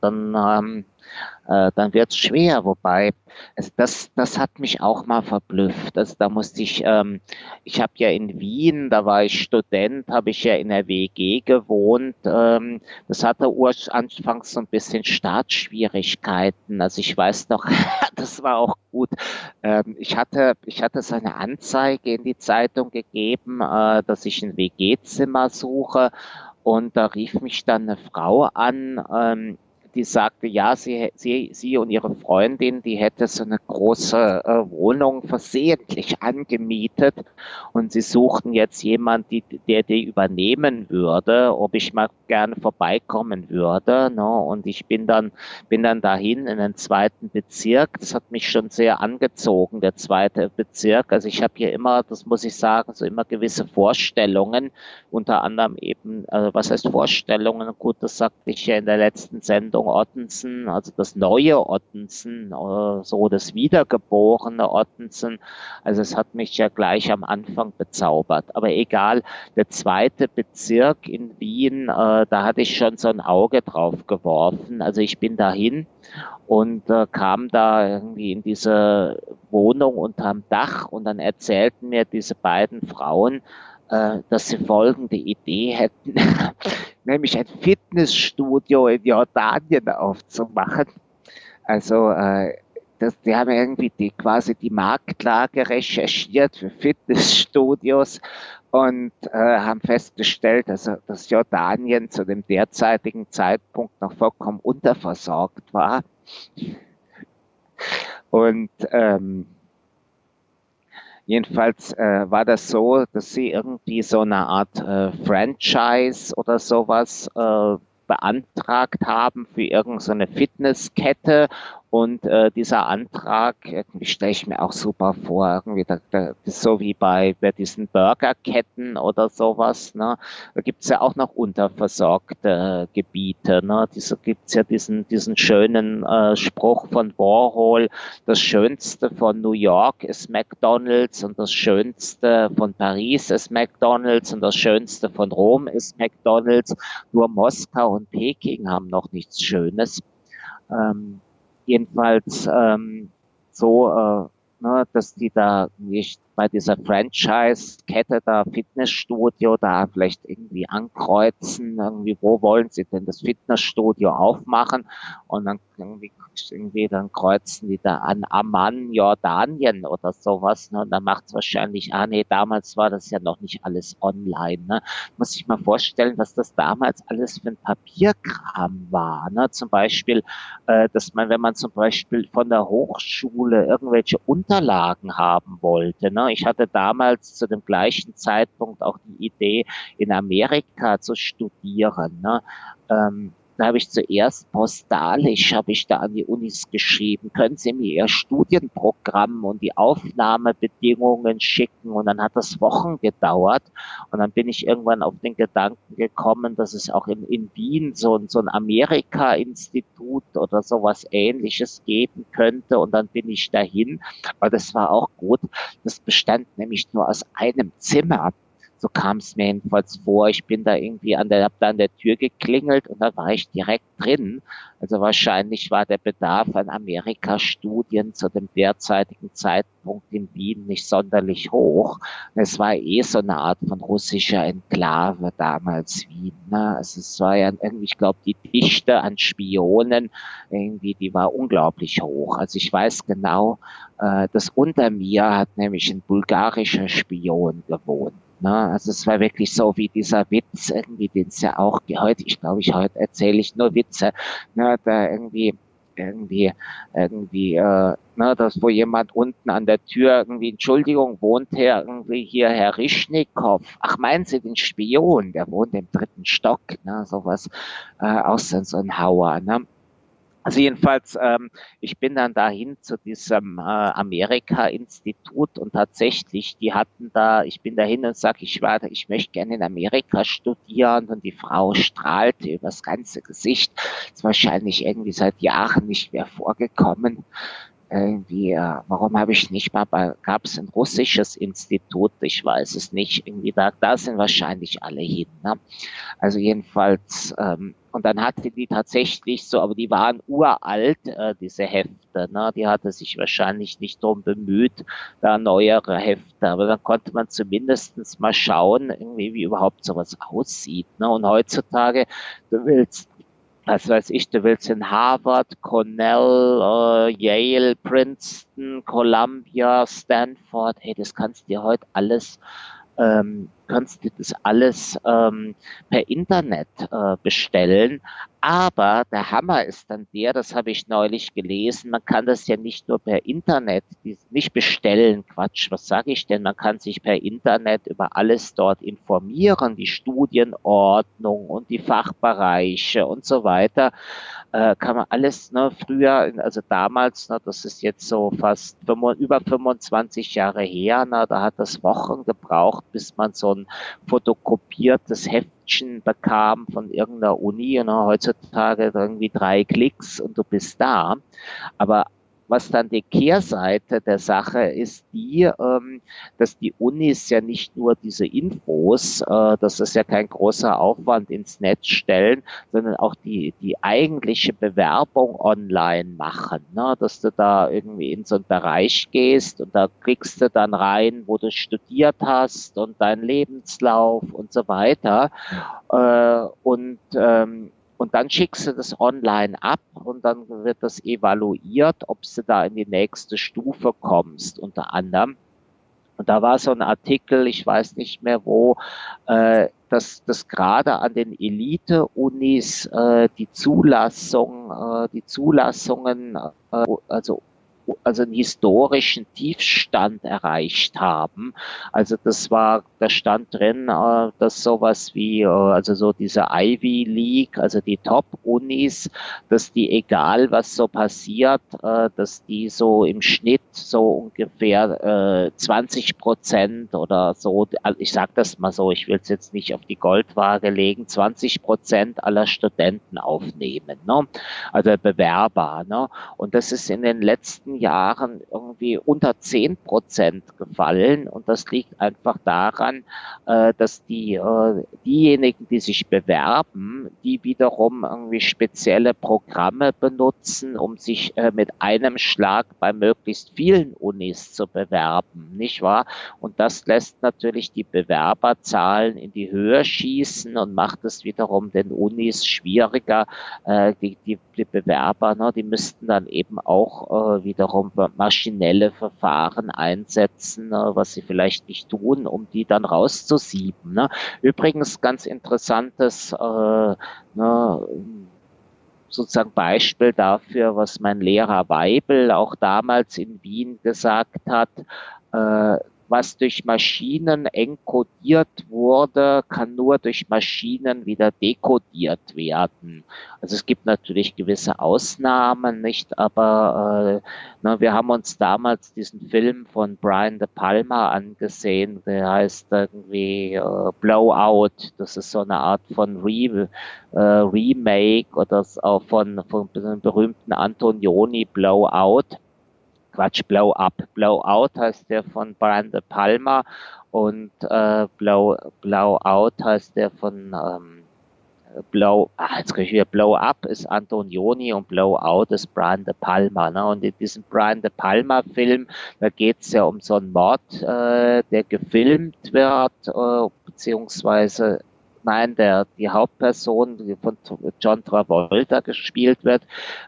dann wird es schwer. Wobei, das hat mich auch mal verblüfft. Also da musste ich habe ja in Wien, da war ich Student, habe ich ja in der WG gewohnt. Das hatte anfangs so ein bisschen Startschwierigkeiten. Also ich weiß noch, das war auch gut. Ich hatte so eine Anzeige in die Zeitung gegeben, dass ich ein WG-Zimmer suche. Und da rief mich dann eine Frau an, die sagte, ja, sie und ihre Freundin, die hätte so eine große Wohnung versehentlich angemietet und sie suchten jetzt jemanden, der die übernehmen würde, ob ich mal gerne vorbeikommen würde. Ne? Und ich bin dann dahin in den zweiten Bezirk. Das hat mich schon sehr angezogen, der zweite Bezirk. Also ich habe hier immer, das muss ich sagen, so immer gewisse Vorstellungen, unter anderem eben, was heißt Vorstellungen? Gut, das sagte ich ja in der letzten Sendung, Ottensen, also das neue Ottensen, so das wiedergeborene Ottensen. Also es hat mich ja gleich am Anfang bezaubert. Aber egal, der zweite Bezirk in Wien, da hatte ich schon so ein Auge drauf geworfen. Also ich bin dahin und kam da irgendwie in diese Wohnung unterm Dach und dann erzählten mir diese beiden Frauen, dass sie folgende Idee hätten, nämlich ein Fitnessstudio in Jordanien aufzumachen. Also die haben irgendwie quasi die Marktlage recherchiert für Fitnessstudios und haben festgestellt, dass Jordanien zu dem derzeitigen Zeitpunkt noch vollkommen unterversorgt war. Und jedenfalls war das so, dass sie irgendwie so eine Art Franchise oder sowas beantragt haben für irgendeine so eine Fitnesskette. Und dieser Antrag, irgendwie stelle ich mir auch super vor, irgendwie das ist so wie bei diesen Burgerketten oder sowas. Ne? Da gibt's ja auch noch unterversorgte Gebiete. Ne? Gibt's ja diesen schönen Spruch von Warhol: Das Schönste von New York ist McDonald's und das Schönste von Paris ist McDonald's und das Schönste von Rom ist McDonald's. Nur Moskau und Peking haben noch nichts Schönes. Ähm, jedenfalls so, ne, dass die da nicht bei dieser Franchise-Kette da Fitnessstudio da vielleicht irgendwie ankreuzen, irgendwie, wo wollen sie denn das Fitnessstudio aufmachen? Und dann irgendwie dann kreuzen die da an Amman, Jordanien oder sowas, ne? Und dann macht es wahrscheinlich, nee, damals war das ja noch nicht alles online, ne? Muss ich mal vorstellen, was das damals alles für ein Papierkram war, ne? Zum Beispiel, dass man, wenn man zum Beispiel von der Hochschule irgendwelche Unterlagen haben wollte, ne? Ich hatte damals zu dem gleichen Zeitpunkt auch die Idee, in Amerika zu studieren, ne? Da habe ich zuerst postalisch, habe ich da an die Unis geschrieben, können Sie mir Ihr Studienprogramm und die Aufnahmebedingungen schicken? Und dann hat das Wochen gedauert. Und dann bin ich irgendwann auf den Gedanken gekommen, dass es auch in Wien so ein Amerika-Institut oder sowas Ähnliches geben könnte. Und dann bin ich dahin. Aber das war auch gut. Das bestand nämlich nur aus einem Zimmer. So kam es mir jedenfalls vor. Ich bin da irgendwie hab da an der Tür geklingelt und da war ich direkt drin. Also wahrscheinlich war der Bedarf an Amerika-Studien zu dem derzeitigen Zeitpunkt in Wien nicht sonderlich hoch. Es war so eine Art von russischer Enklave damals Wien. Ne? Also es war ja irgendwie, ich glaube, die Dichte an Spionen irgendwie, die war unglaublich hoch. Also ich weiß genau, das unter mir hat nämlich ein bulgarischer Spion gewohnt. Ne? Also es war wirklich so wie dieser Witz, irgendwie, den es ja auch heute, heute erzähle ich nur Witze, ne? Da ne, dass wo jemand unten an der Tür irgendwie, Entschuldigung, wohnt hier Herr Rischnikow. Ach, meinen Sie den Spion? Der wohnt im 3. Stock, ne? Sowas, auch so ein Hauer, ne? Also jedenfalls, ich bin dann dahin zu diesem Amerika-Institut und tatsächlich, die hatten da, ich bin dahin und sage, ich möchte gerne in Amerika studieren und die Frau strahlte übers ganze Gesicht. Ist wahrscheinlich irgendwie seit Jahren nicht mehr vorgekommen. Irgendwie, warum habe ich nicht mal gab es ein russisches Institut, ich weiß es nicht, irgendwie da sind wahrscheinlich alle hin, ne? Also jedenfalls, und dann hatte die tatsächlich so, aber die waren uralt, diese Hefte, ne? Die hatte sich wahrscheinlich nicht drum bemüht, da neuere Hefte, aber dann konnte man zumindestens mal schauen, irgendwie, wie überhaupt sowas aussieht, ne? Und heutzutage, du willst was weiß ich, du willst in Harvard, Cornell, Yale, Princeton, Columbia, Stanford, hey, das kannst du das alles per Internet bestellen. Aber der Hammer ist dann das habe ich neulich gelesen, man kann das ja nicht nur per Internet, nicht bestellen, Quatsch, was sage ich denn? Man kann sich per Internet über alles dort informieren, die Studienordnung und die Fachbereiche und so weiter. Kann man alles, ne, früher, also damals, ne, das ist jetzt so fast über 25 Jahre her, ne, da hat das Wochen gebraucht, bis man so ein fotokopiertes Heftchen bekam von irgendeiner Uni, ne, heutzutage irgendwie 3 Klicks und du bist da. Aber was dann die Kehrseite der Sache ist, dass die Unis ja nicht nur diese Infos, das ist ja kein großer Aufwand ins Netz stellen, sondern auch die eigentliche Bewerbung online machen, ne? Dass du da irgendwie in so einen Bereich gehst und da klickst du dann rein, wo du studiert hast und deinen Lebenslauf und so weiter. Und dann schickst du das online ab und dann wird das evaluiert, ob du da in die nächste Stufe kommst, unter anderem. Und da war so ein Artikel, ich weiß nicht mehr wo, dass gerade an den Elite-Unis die Zulassungen, also also einen historischen Tiefstand erreicht haben. Also das war, da stand drin, dass sowas wie, also so diese Ivy League, also die Top-Unis, dass die, egal was so passiert, dass die so im Schnitt so ungefähr 20% oder so, also ich sage das mal so, ich will es jetzt nicht auf die Goldwaage legen, 20% aller Studenten aufnehmen, ne? Also Bewerber. Ne? Und das ist in den letzten Jahren irgendwie unter 10% gefallen. Und das liegt einfach daran, dass diejenigen, die sich bewerben, die wiederum irgendwie spezielle Programme benutzen, um sich mit einem Schlag bei möglichst vielen Unis zu bewerben, nicht wahr? Und das lässt natürlich die Bewerberzahlen in die Höhe schießen und macht es wiederum den Unis schwieriger. Die Bewerber, ne, die müssten dann eben auch wiederum maschinelle Verfahren einsetzen, was sie vielleicht nicht tun, um die dann rauszusieben. Ne? Übrigens ganz interessantes ne, sozusagen Beispiel dafür, was mein Lehrer Weibel auch damals in Wien gesagt hat, äh, was durch Maschinen enkodiert wurde, kann nur durch Maschinen wieder dekodiert werden. Also es gibt natürlich gewisse Ausnahmen, nicht, aber na, wir haben uns damals diesen Film von Brian De Palma angesehen, der heißt irgendwie Blowout. Das ist so eine Art von Remake oder auch von dem berühmten Antonioni Blowout. Quatsch, Blow Up. Blowout heißt der von Brian De Palma und Blowout heißt der von jetzt kriege ich wieder Blow Up ist Antonioni und Blowout ist Brian De Palma. Ne? Und in diesem Brian De Palma-Film, da geht es ja um so einen Mord, der gefilmt wird, beziehungsweise nein, die Hauptperson, die von John Travolta gespielt wird,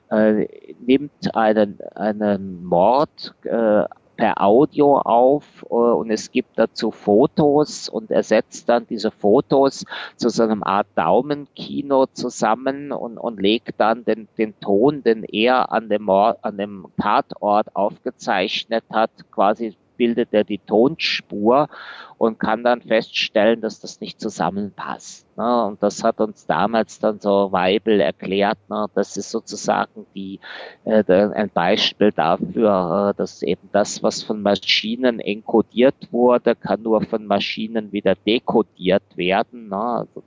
nimmt einen Mord per Audio auf und es gibt dazu Fotos und er setzt dann diese Fotos zu so einem Art Daumenkino zusammen und legt dann den Ton, den er an dem Tatort aufgezeichnet hat, quasi bildet er die Tonspur und kann dann feststellen, dass das nicht zusammenpasst. Ne? Und das hat uns damals dann so Weibel erklärt. Ne? Das ist sozusagen ein Beispiel dafür, dass eben das, was von Maschinen enkodiert wurde, kann nur von Maschinen wieder dekodiert werden. Ne? Also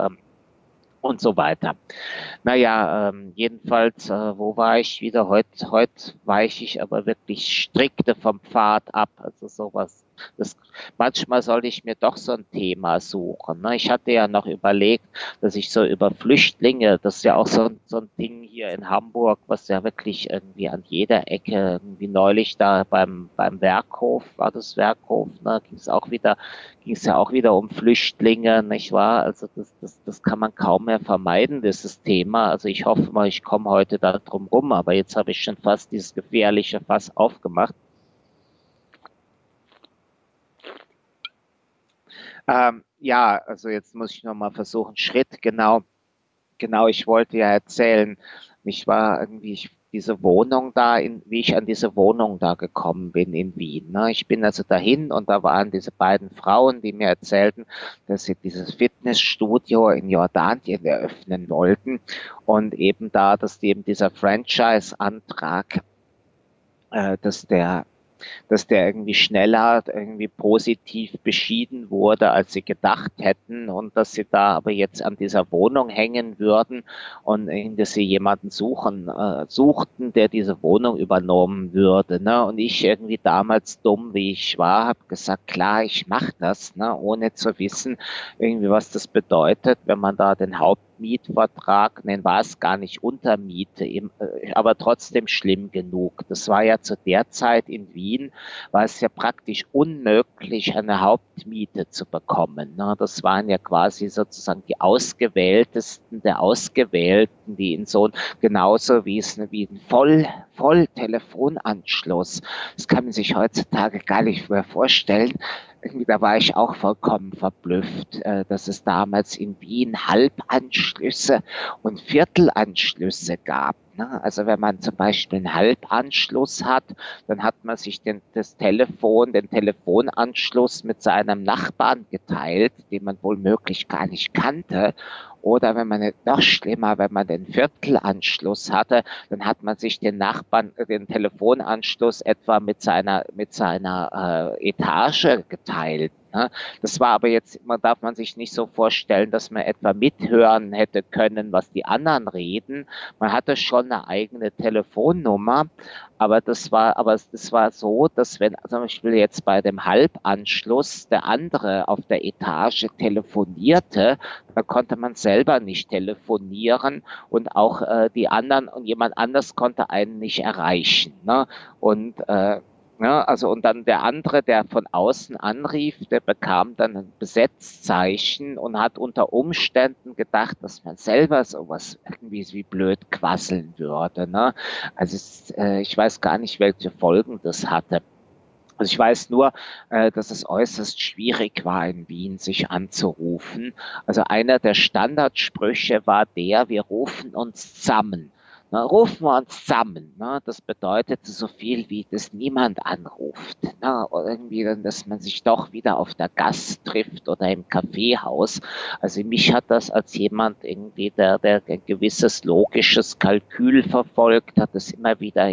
und so weiter. Naja, jedenfalls, wo war ich wieder? Heute weiche ich aber wirklich strikte vom Pfad ab. Also sowas. Das, manchmal sollte ich mir doch so ein Thema suchen. Ne? Ich hatte ja noch überlegt, dass ich so über Flüchtlinge, das ist ja auch so ein Ding hier in Hamburg, was ja wirklich irgendwie an jeder Ecke, irgendwie neulich da beim Werkhof, war das Werkhof, ne, ging es ja auch wieder um Flüchtlinge, nicht wahr? Also das kann man kaum mehr vermeiden, dieses Thema. Also ich hoffe mal, ich komme heute da drum rum, aber jetzt habe ich schon fast dieses gefährliche Fass aufgemacht. Ja, also jetzt muss ich noch mal versuchen, Schritt genau, ich wollte ja erzählen, ich war irgendwie, diese Wohnung da, wie ich an diese Wohnung da gekommen bin in Wien. Ne? Ich bin also dahin und da waren diese beiden Frauen, die mir erzählten, dass sie dieses Fitnessstudio in Jordanien eröffnen wollten und eben da, dass eben dieser Franchise-Antrag, dass der irgendwie schneller irgendwie positiv beschieden wurde, als sie gedacht hätten und dass sie da aber jetzt an dieser Wohnung hängen würden und dass sie jemanden suchten, der diese Wohnung übernommen würde. Ne? Und ich irgendwie damals dumm, wie ich war, habe gesagt, klar, ich mache das, ne? Ohne zu wissen, irgendwie was das bedeutet, wenn man da den Hauptmietvertrag, nein, war es gar nicht Untermiete, aber trotzdem schlimm genug. Das war ja zu der Zeit in Wien, war es ja praktisch unmöglich, eine Hauptmiete zu bekommen. Ne? Das waren ja quasi sozusagen die Ausgewähltesten der Ausgewählten, die in so genauso wie ein Volltelefonanschluss. Das kann man sich heutzutage gar nicht mehr vorstellen. Irgendwie, da war ich auch vollkommen verblüfft, dass es damals in Wien Halbanschlüsse und Viertelanschlüsse gab. Ne? Also wenn man zum Beispiel einen Halbanschluss hat, dann hat man sich den Telefonanschluss mit seinem Nachbarn geteilt, den man wohl möglich gar nicht kannte. Oder wenn man noch schlimmer, wenn man den Viertelanschluss hatte, dann hat man sich den Nachbarn, den Telefonanschluss etwa mit seiner Etage geteilt. Ne? Das war aber jetzt, man darf man sich nicht so vorstellen, dass man etwa mithören hätte können, was die anderen reden. Man hatte schon eine eigene Telefonnummer, aber das war so, dass wenn zum Beispiel jetzt bei dem Halbanschluss der andere auf der Etage telefonierte, dann konnte man selber nicht telefonieren und auch die anderen und jemand anders konnte einen nicht erreichen. Ne? Und ja, also und dann der andere, der von außen anrief, der bekam dann ein Besetzzeichen und hat unter Umständen gedacht, dass man selber sowas irgendwie wie blöd quasseln würde. Ne? Ich weiß gar nicht, welche Folgen das hatte. Also ich weiß nur, dass es äußerst schwierig war, in Wien sich anzurufen. Also einer der Standardsprüche war der, wir rufen uns zusammen. Na, rufen wir uns zusammen. Ne? Das bedeutete so viel wie, dass niemand anruft. Ne? Oder irgendwie, dass man sich doch wieder auf der Gasse trifft oder im Kaffeehaus. Also mich hat das als jemand irgendwie, der ein gewisses logisches Kalkül verfolgt, hat es immer wieder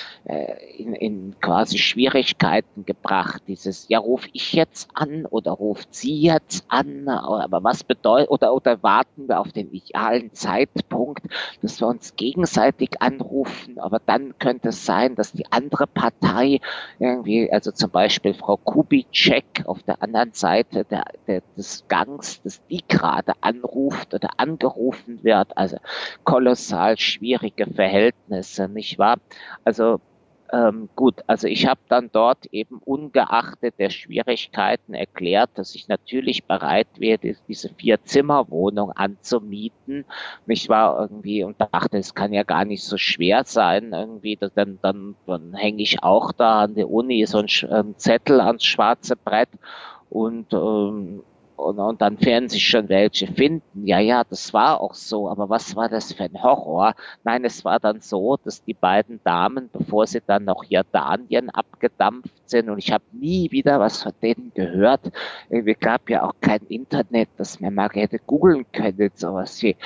in quasi Schwierigkeiten gebracht. Dieses, ja, rufe ich jetzt an oder ruft sie jetzt an? Aber was bedeutet, oder warten wir auf den idealen Zeitpunkt, dass wir uns gegenseitig anrufen, aber dann könnte es sein, dass die andere Partei irgendwie, also zum Beispiel Frau Kubitschek auf der anderen Seite des Gangs, dass die gerade anruft oder angerufen wird, also kolossal schwierige Verhältnisse, nicht wahr? Also gut, also ich habe dann dort eben ungeachtet der Schwierigkeiten erklärt, dass ich natürlich bereit wäre, diese Vier-Zimmer-Wohnung anzumieten. Und ich war irgendwie und dachte, es kann ja gar nicht so schwer sein. Irgendwie, dann hänge ich auch da an der Uni so einen Zettel ans schwarze Brett und und dann werden sich schon welche finden. Ja, ja, das war auch so. Aber was war das für ein Horror? Nein, es war dann so, dass die beiden Damen, bevor sie dann nach Jordanien abgedampft sind, und ich habe nie wieder was von denen gehört. Irgendwie gab ja auch kein Internet, das man mal hätte googeln können, sowas wie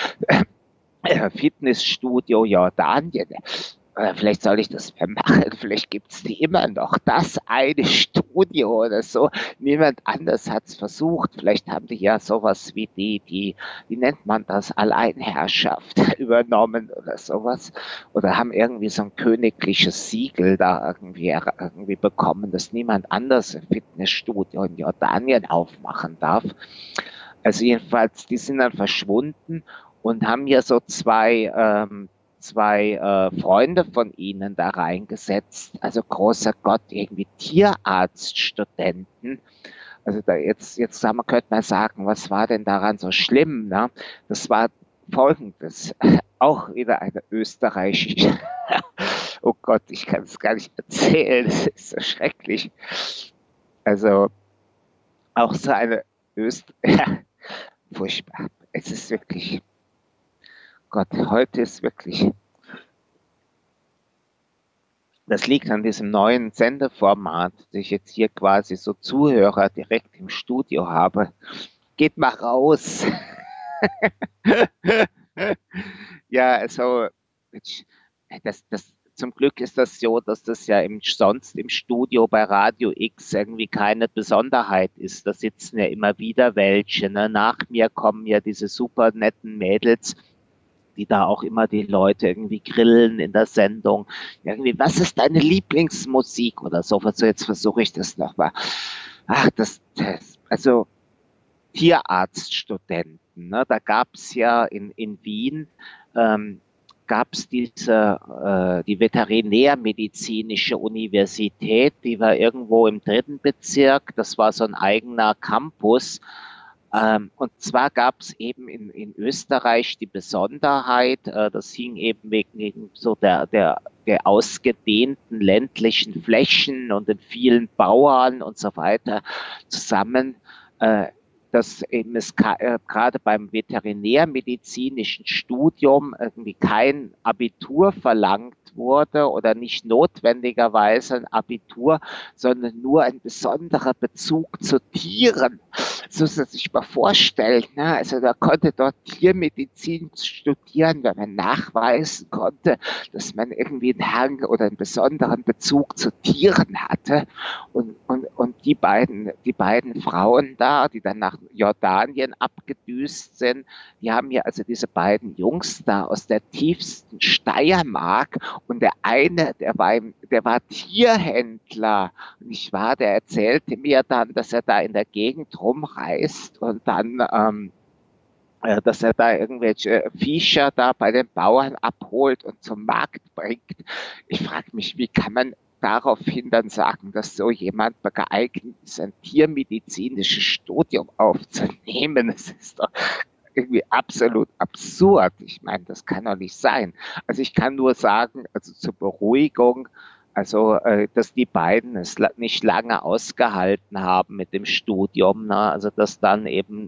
Fitnessstudio Jordanien. Vielleicht soll ich das mal machen, vielleicht gibt's die immer noch, das eine Studio oder so. Niemand anders hat's versucht. Vielleicht haben die ja sowas wie wie nennt man das, Alleinherrschaft übernommen oder sowas. Oder haben irgendwie so ein königliches Siegel da irgendwie bekommen, dass niemand anders ein Fitnessstudio in Jordanien aufmachen darf. Also jedenfalls, die sind dann verschwunden und haben ja so zwei Freunde von ihnen da reingesetzt. Also großer Gott, irgendwie Tierarztstudenten. Also jetzt könnte man sagen, was war denn daran so schlimm? Ne? Das war Folgendes. Auch wieder eine österreichische. Oh Gott, ich kann es gar nicht erzählen. Das ist so schrecklich. Also auch so eine Öst ja, furchtbar. Es ist wirklich, Gott, heute ist wirklich, das liegt an diesem neuen Sendeformat, dass ich jetzt hier quasi so Zuhörer direkt im Studio habe. Geht mal raus. Ja, also zum Glück ist das so, dass das ja sonst im Studio bei Radio X irgendwie keine Besonderheit ist. Da sitzen ja immer wieder welche. Ne? Nach mir kommen ja diese super netten Mädels, die da auch immer die Leute irgendwie grillen in der Sendung. Irgendwie, was ist deine Lieblingsmusik oder so? Also jetzt versuche ich das nochmal. Ach, also Tierarztstudenten, ne? Da gab es ja in Wien, gab es die Veterinärmedizinische Universität, die war irgendwo im dritten Bezirk, das war so ein eigener Campus. Und zwar gab es eben in Österreich die Besonderheit, das hing eben wegen so der ausgedehnten ländlichen Flächen und den vielen Bauern und so weiter zusammen, äh, dass eben es gerade beim veterinärmedizinischen Studium irgendwie kein Abitur verlangt wurde oder nicht notwendigerweise ein Abitur, sondern nur ein besonderer Bezug zu Tieren. So muss man sich mal vorstellen. Ne? Also da konnte dort Tiermedizin studieren, wenn man nachweisen konnte, dass man irgendwie einen Hang oder einen besonderen Bezug zu Tieren hatte. Und die beiden Frauen da, die dann nach Jordanien abgedüst sind, die haben ja also diese beiden Jungs da aus der tiefsten Steiermark und der eine, der war Tierhändler, nicht wahr? Der erzählte mir dann, dass er da in der Gegend rumreist und dann dass er da irgendwelche Viecher da bei den Bauern abholt und zum Markt bringt. Ich frage mich, wie kann man daraufhin dann sagen, dass so jemand geeignet ist, ein tiermedizinisches Studium aufzunehmen? Das ist doch irgendwie absolut absurd. Ich meine, das kann doch nicht sein. Also ich kann nur sagen, also zur Beruhigung, also dass die beiden es nicht lange ausgehalten haben mit dem Studium, ne? Also dass dann eben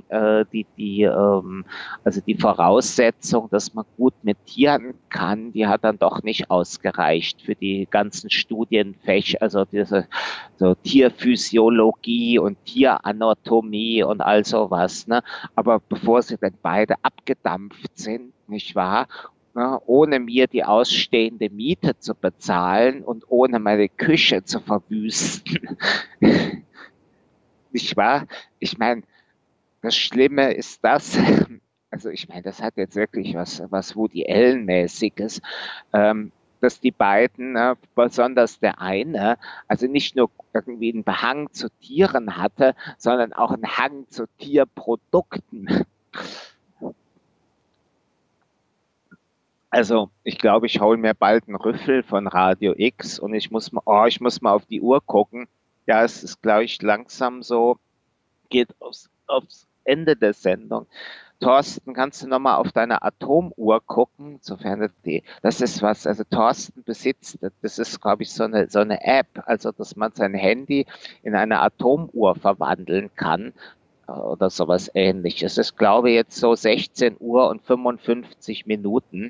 also die Voraussetzung, dass man gut mit Tieren kann, die hat dann doch nicht ausgereicht für die ganzen Studienfächer, also diese so Tierphysiologie und Tieranatomie und all sowas, ne? Aber bevor sie dann beide abgedampft sind, nicht wahr? Ne, ohne mir die ausstehende Miete zu bezahlen und ohne meine Küche zu verwüsten. Nicht wahr? Ich meine, das Schlimme ist das, also ich meine, das hat jetzt wirklich was Woody Allen-mäßiges, dass die beiden, besonders der eine, also nicht nur irgendwie einen Behang zu Tieren hatte, sondern auch einen Hang zu Tierprodukten. Also, ich glaube, ich hole mir bald einen Rüffel von Radio X und ich muss mal auf die Uhr gucken. Ja, es ist, glaube ich, langsam so, geht aufs Ende der Sendung. Thorsten, kannst du nochmal auf deine Atomuhr gucken, sofern das ist was, also Thorsten besitzt, das ist, glaube ich, so eine App, also dass man sein Handy in eine Atomuhr verwandeln kann oder sowas ähnliches. Es ist, glaube ich, jetzt so 16 Uhr und 55 Minuten.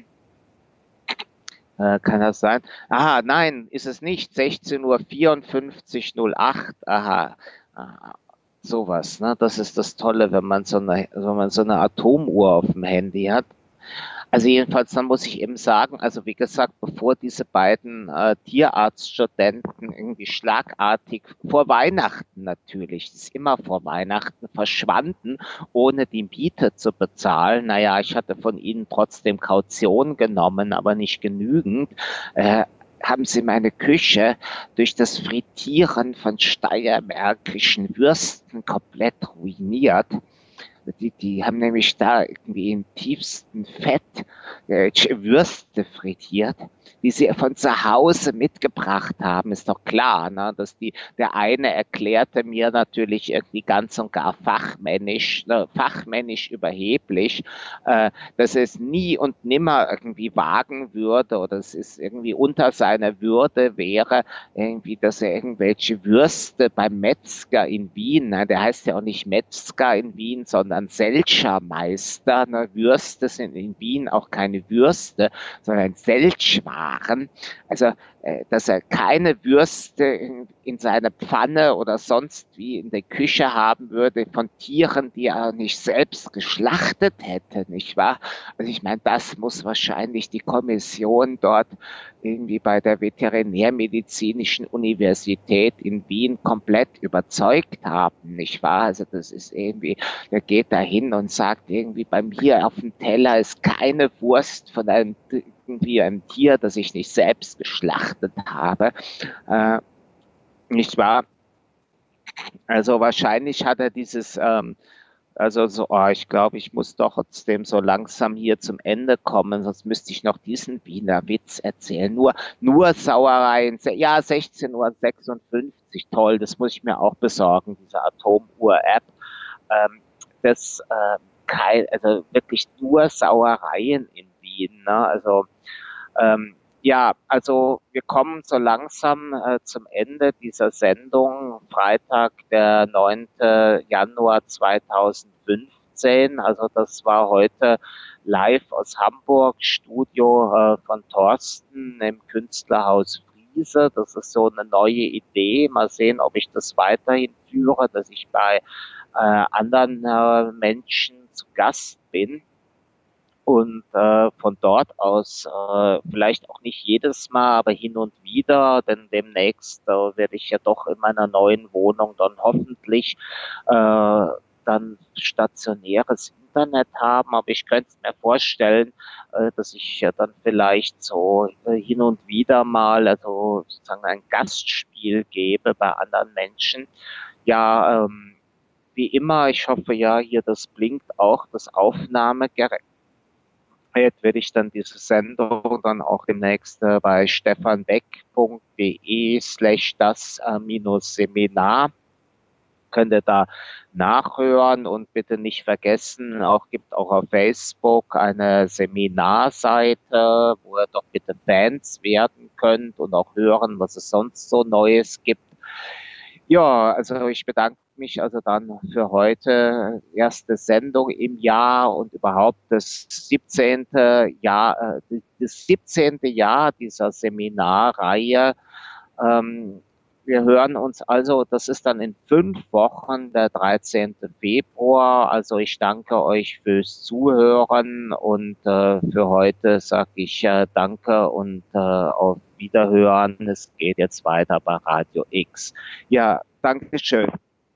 Kann das sein? Aha, nein, ist es nicht. 16 Uhr 54:08. Aha. Ah, sowas, ne? Das ist das Tolle, wenn man so eine Atomuhr auf dem Handy hat. Also jedenfalls, dann muss ich eben sagen, also wie gesagt, bevor diese beiden Tierarztstudenten irgendwie schlagartig vor Weihnachten natürlich, das ist immer vor Weihnachten, verschwanden, ohne die Miete zu bezahlen. Naja, ich hatte von ihnen trotzdem Kaution genommen, aber nicht genügend. Haben sie meine Küche durch das Frittieren von steiermärkischen Würsten komplett ruiniert. Die haben nämlich da irgendwie im tiefsten Fett Würste frittiert, die sie von zu Hause mitgebracht haben. Ist doch klar, ne? Der eine erklärte mir natürlich irgendwie ganz und gar fachmännisch, ne, fachmännisch überheblich, dass er es nie und nimmer irgendwie wagen würde oder es ist irgendwie unter seiner Würde wäre, irgendwie, dass er irgendwelche Würste beim Metzger in Wien, ne, der heißt ja auch nicht Metzger in Wien, sondern Seltschermeister, ne, Würste sind in Wien auch keine Würste, sondern Seltschwaren. Also, dass er keine Würste in seiner Pfanne oder sonst wie in der Küche haben würde von Tieren, die er nicht selbst geschlachtet hätte, nicht wahr? Also ich meine, das muss wahrscheinlich die Kommission dort irgendwie bei der Veterinärmedizinischen Universität in Wien komplett überzeugt haben, nicht wahr? Also das ist irgendwie, der geht da hin und sagt irgendwie, bei mir auf dem Teller ist keine Wurst von irgendwie einem Tier, das ich nicht selbst geschlachtet habe, äh, nicht wahr? Also wahrscheinlich hat er also so, oh, ich glaube, ich muss doch trotzdem so langsam hier zum Ende kommen, sonst müsste ich noch diesen Wiener Witz erzählen. Nur Sauereien. Ja, 16:56 Uhr, toll, das muss ich mir auch besorgen, diese Atomuhr-App. Ähm, das, also wirklich nur Sauereien in Wien. Ne? Also, Ja, also wir kommen so langsam zum Ende dieser Sendung. Freitag, der 9. Januar 2015. Also das war heute live aus Hamburg, Studio von Thorsten im Künstlerhaus Friese. Das ist so eine neue Idee. Mal sehen, ob ich das weiterhin führe, dass ich bei anderen Menschen zu Gast bin und von dort aus vielleicht auch nicht jedes Mal, aber hin und wieder, denn demnächst werde ich ja doch in meiner neuen Wohnung dann hoffentlich dann stationäres Internet haben, aber ich könnte es mir vorstellen, dass ich ja dann vielleicht so hin und wieder mal, also sozusagen ein Gastspiel gebe bei anderen Menschen. Ja, wie immer, ich hoffe ja, hier das blinkt auch, das Aufnahmegerät werde ich dann diese Sendung dann auch demnächst bei stefanbeck.de/das-Seminar könnt ihr da nachhören und bitte nicht vergessen, gibt auch auf Facebook eine Seminarseite, wo ihr doch bitte Fans werden könnt und auch hören, was es sonst so Neues gibt. Ja, also ich bedanke mich also dann für heute. Erste Sendung im Jahr und überhaupt das 17. Jahr dieser Seminarreihe. Ähm, Wir hören uns also, das ist dann in 5 Wochen, der 13. Februar. Also ich danke euch fürs Zuhören und für heute sage ich danke und auf Wiederhören. Es geht jetzt weiter bei Radio X. Ja, danke schön.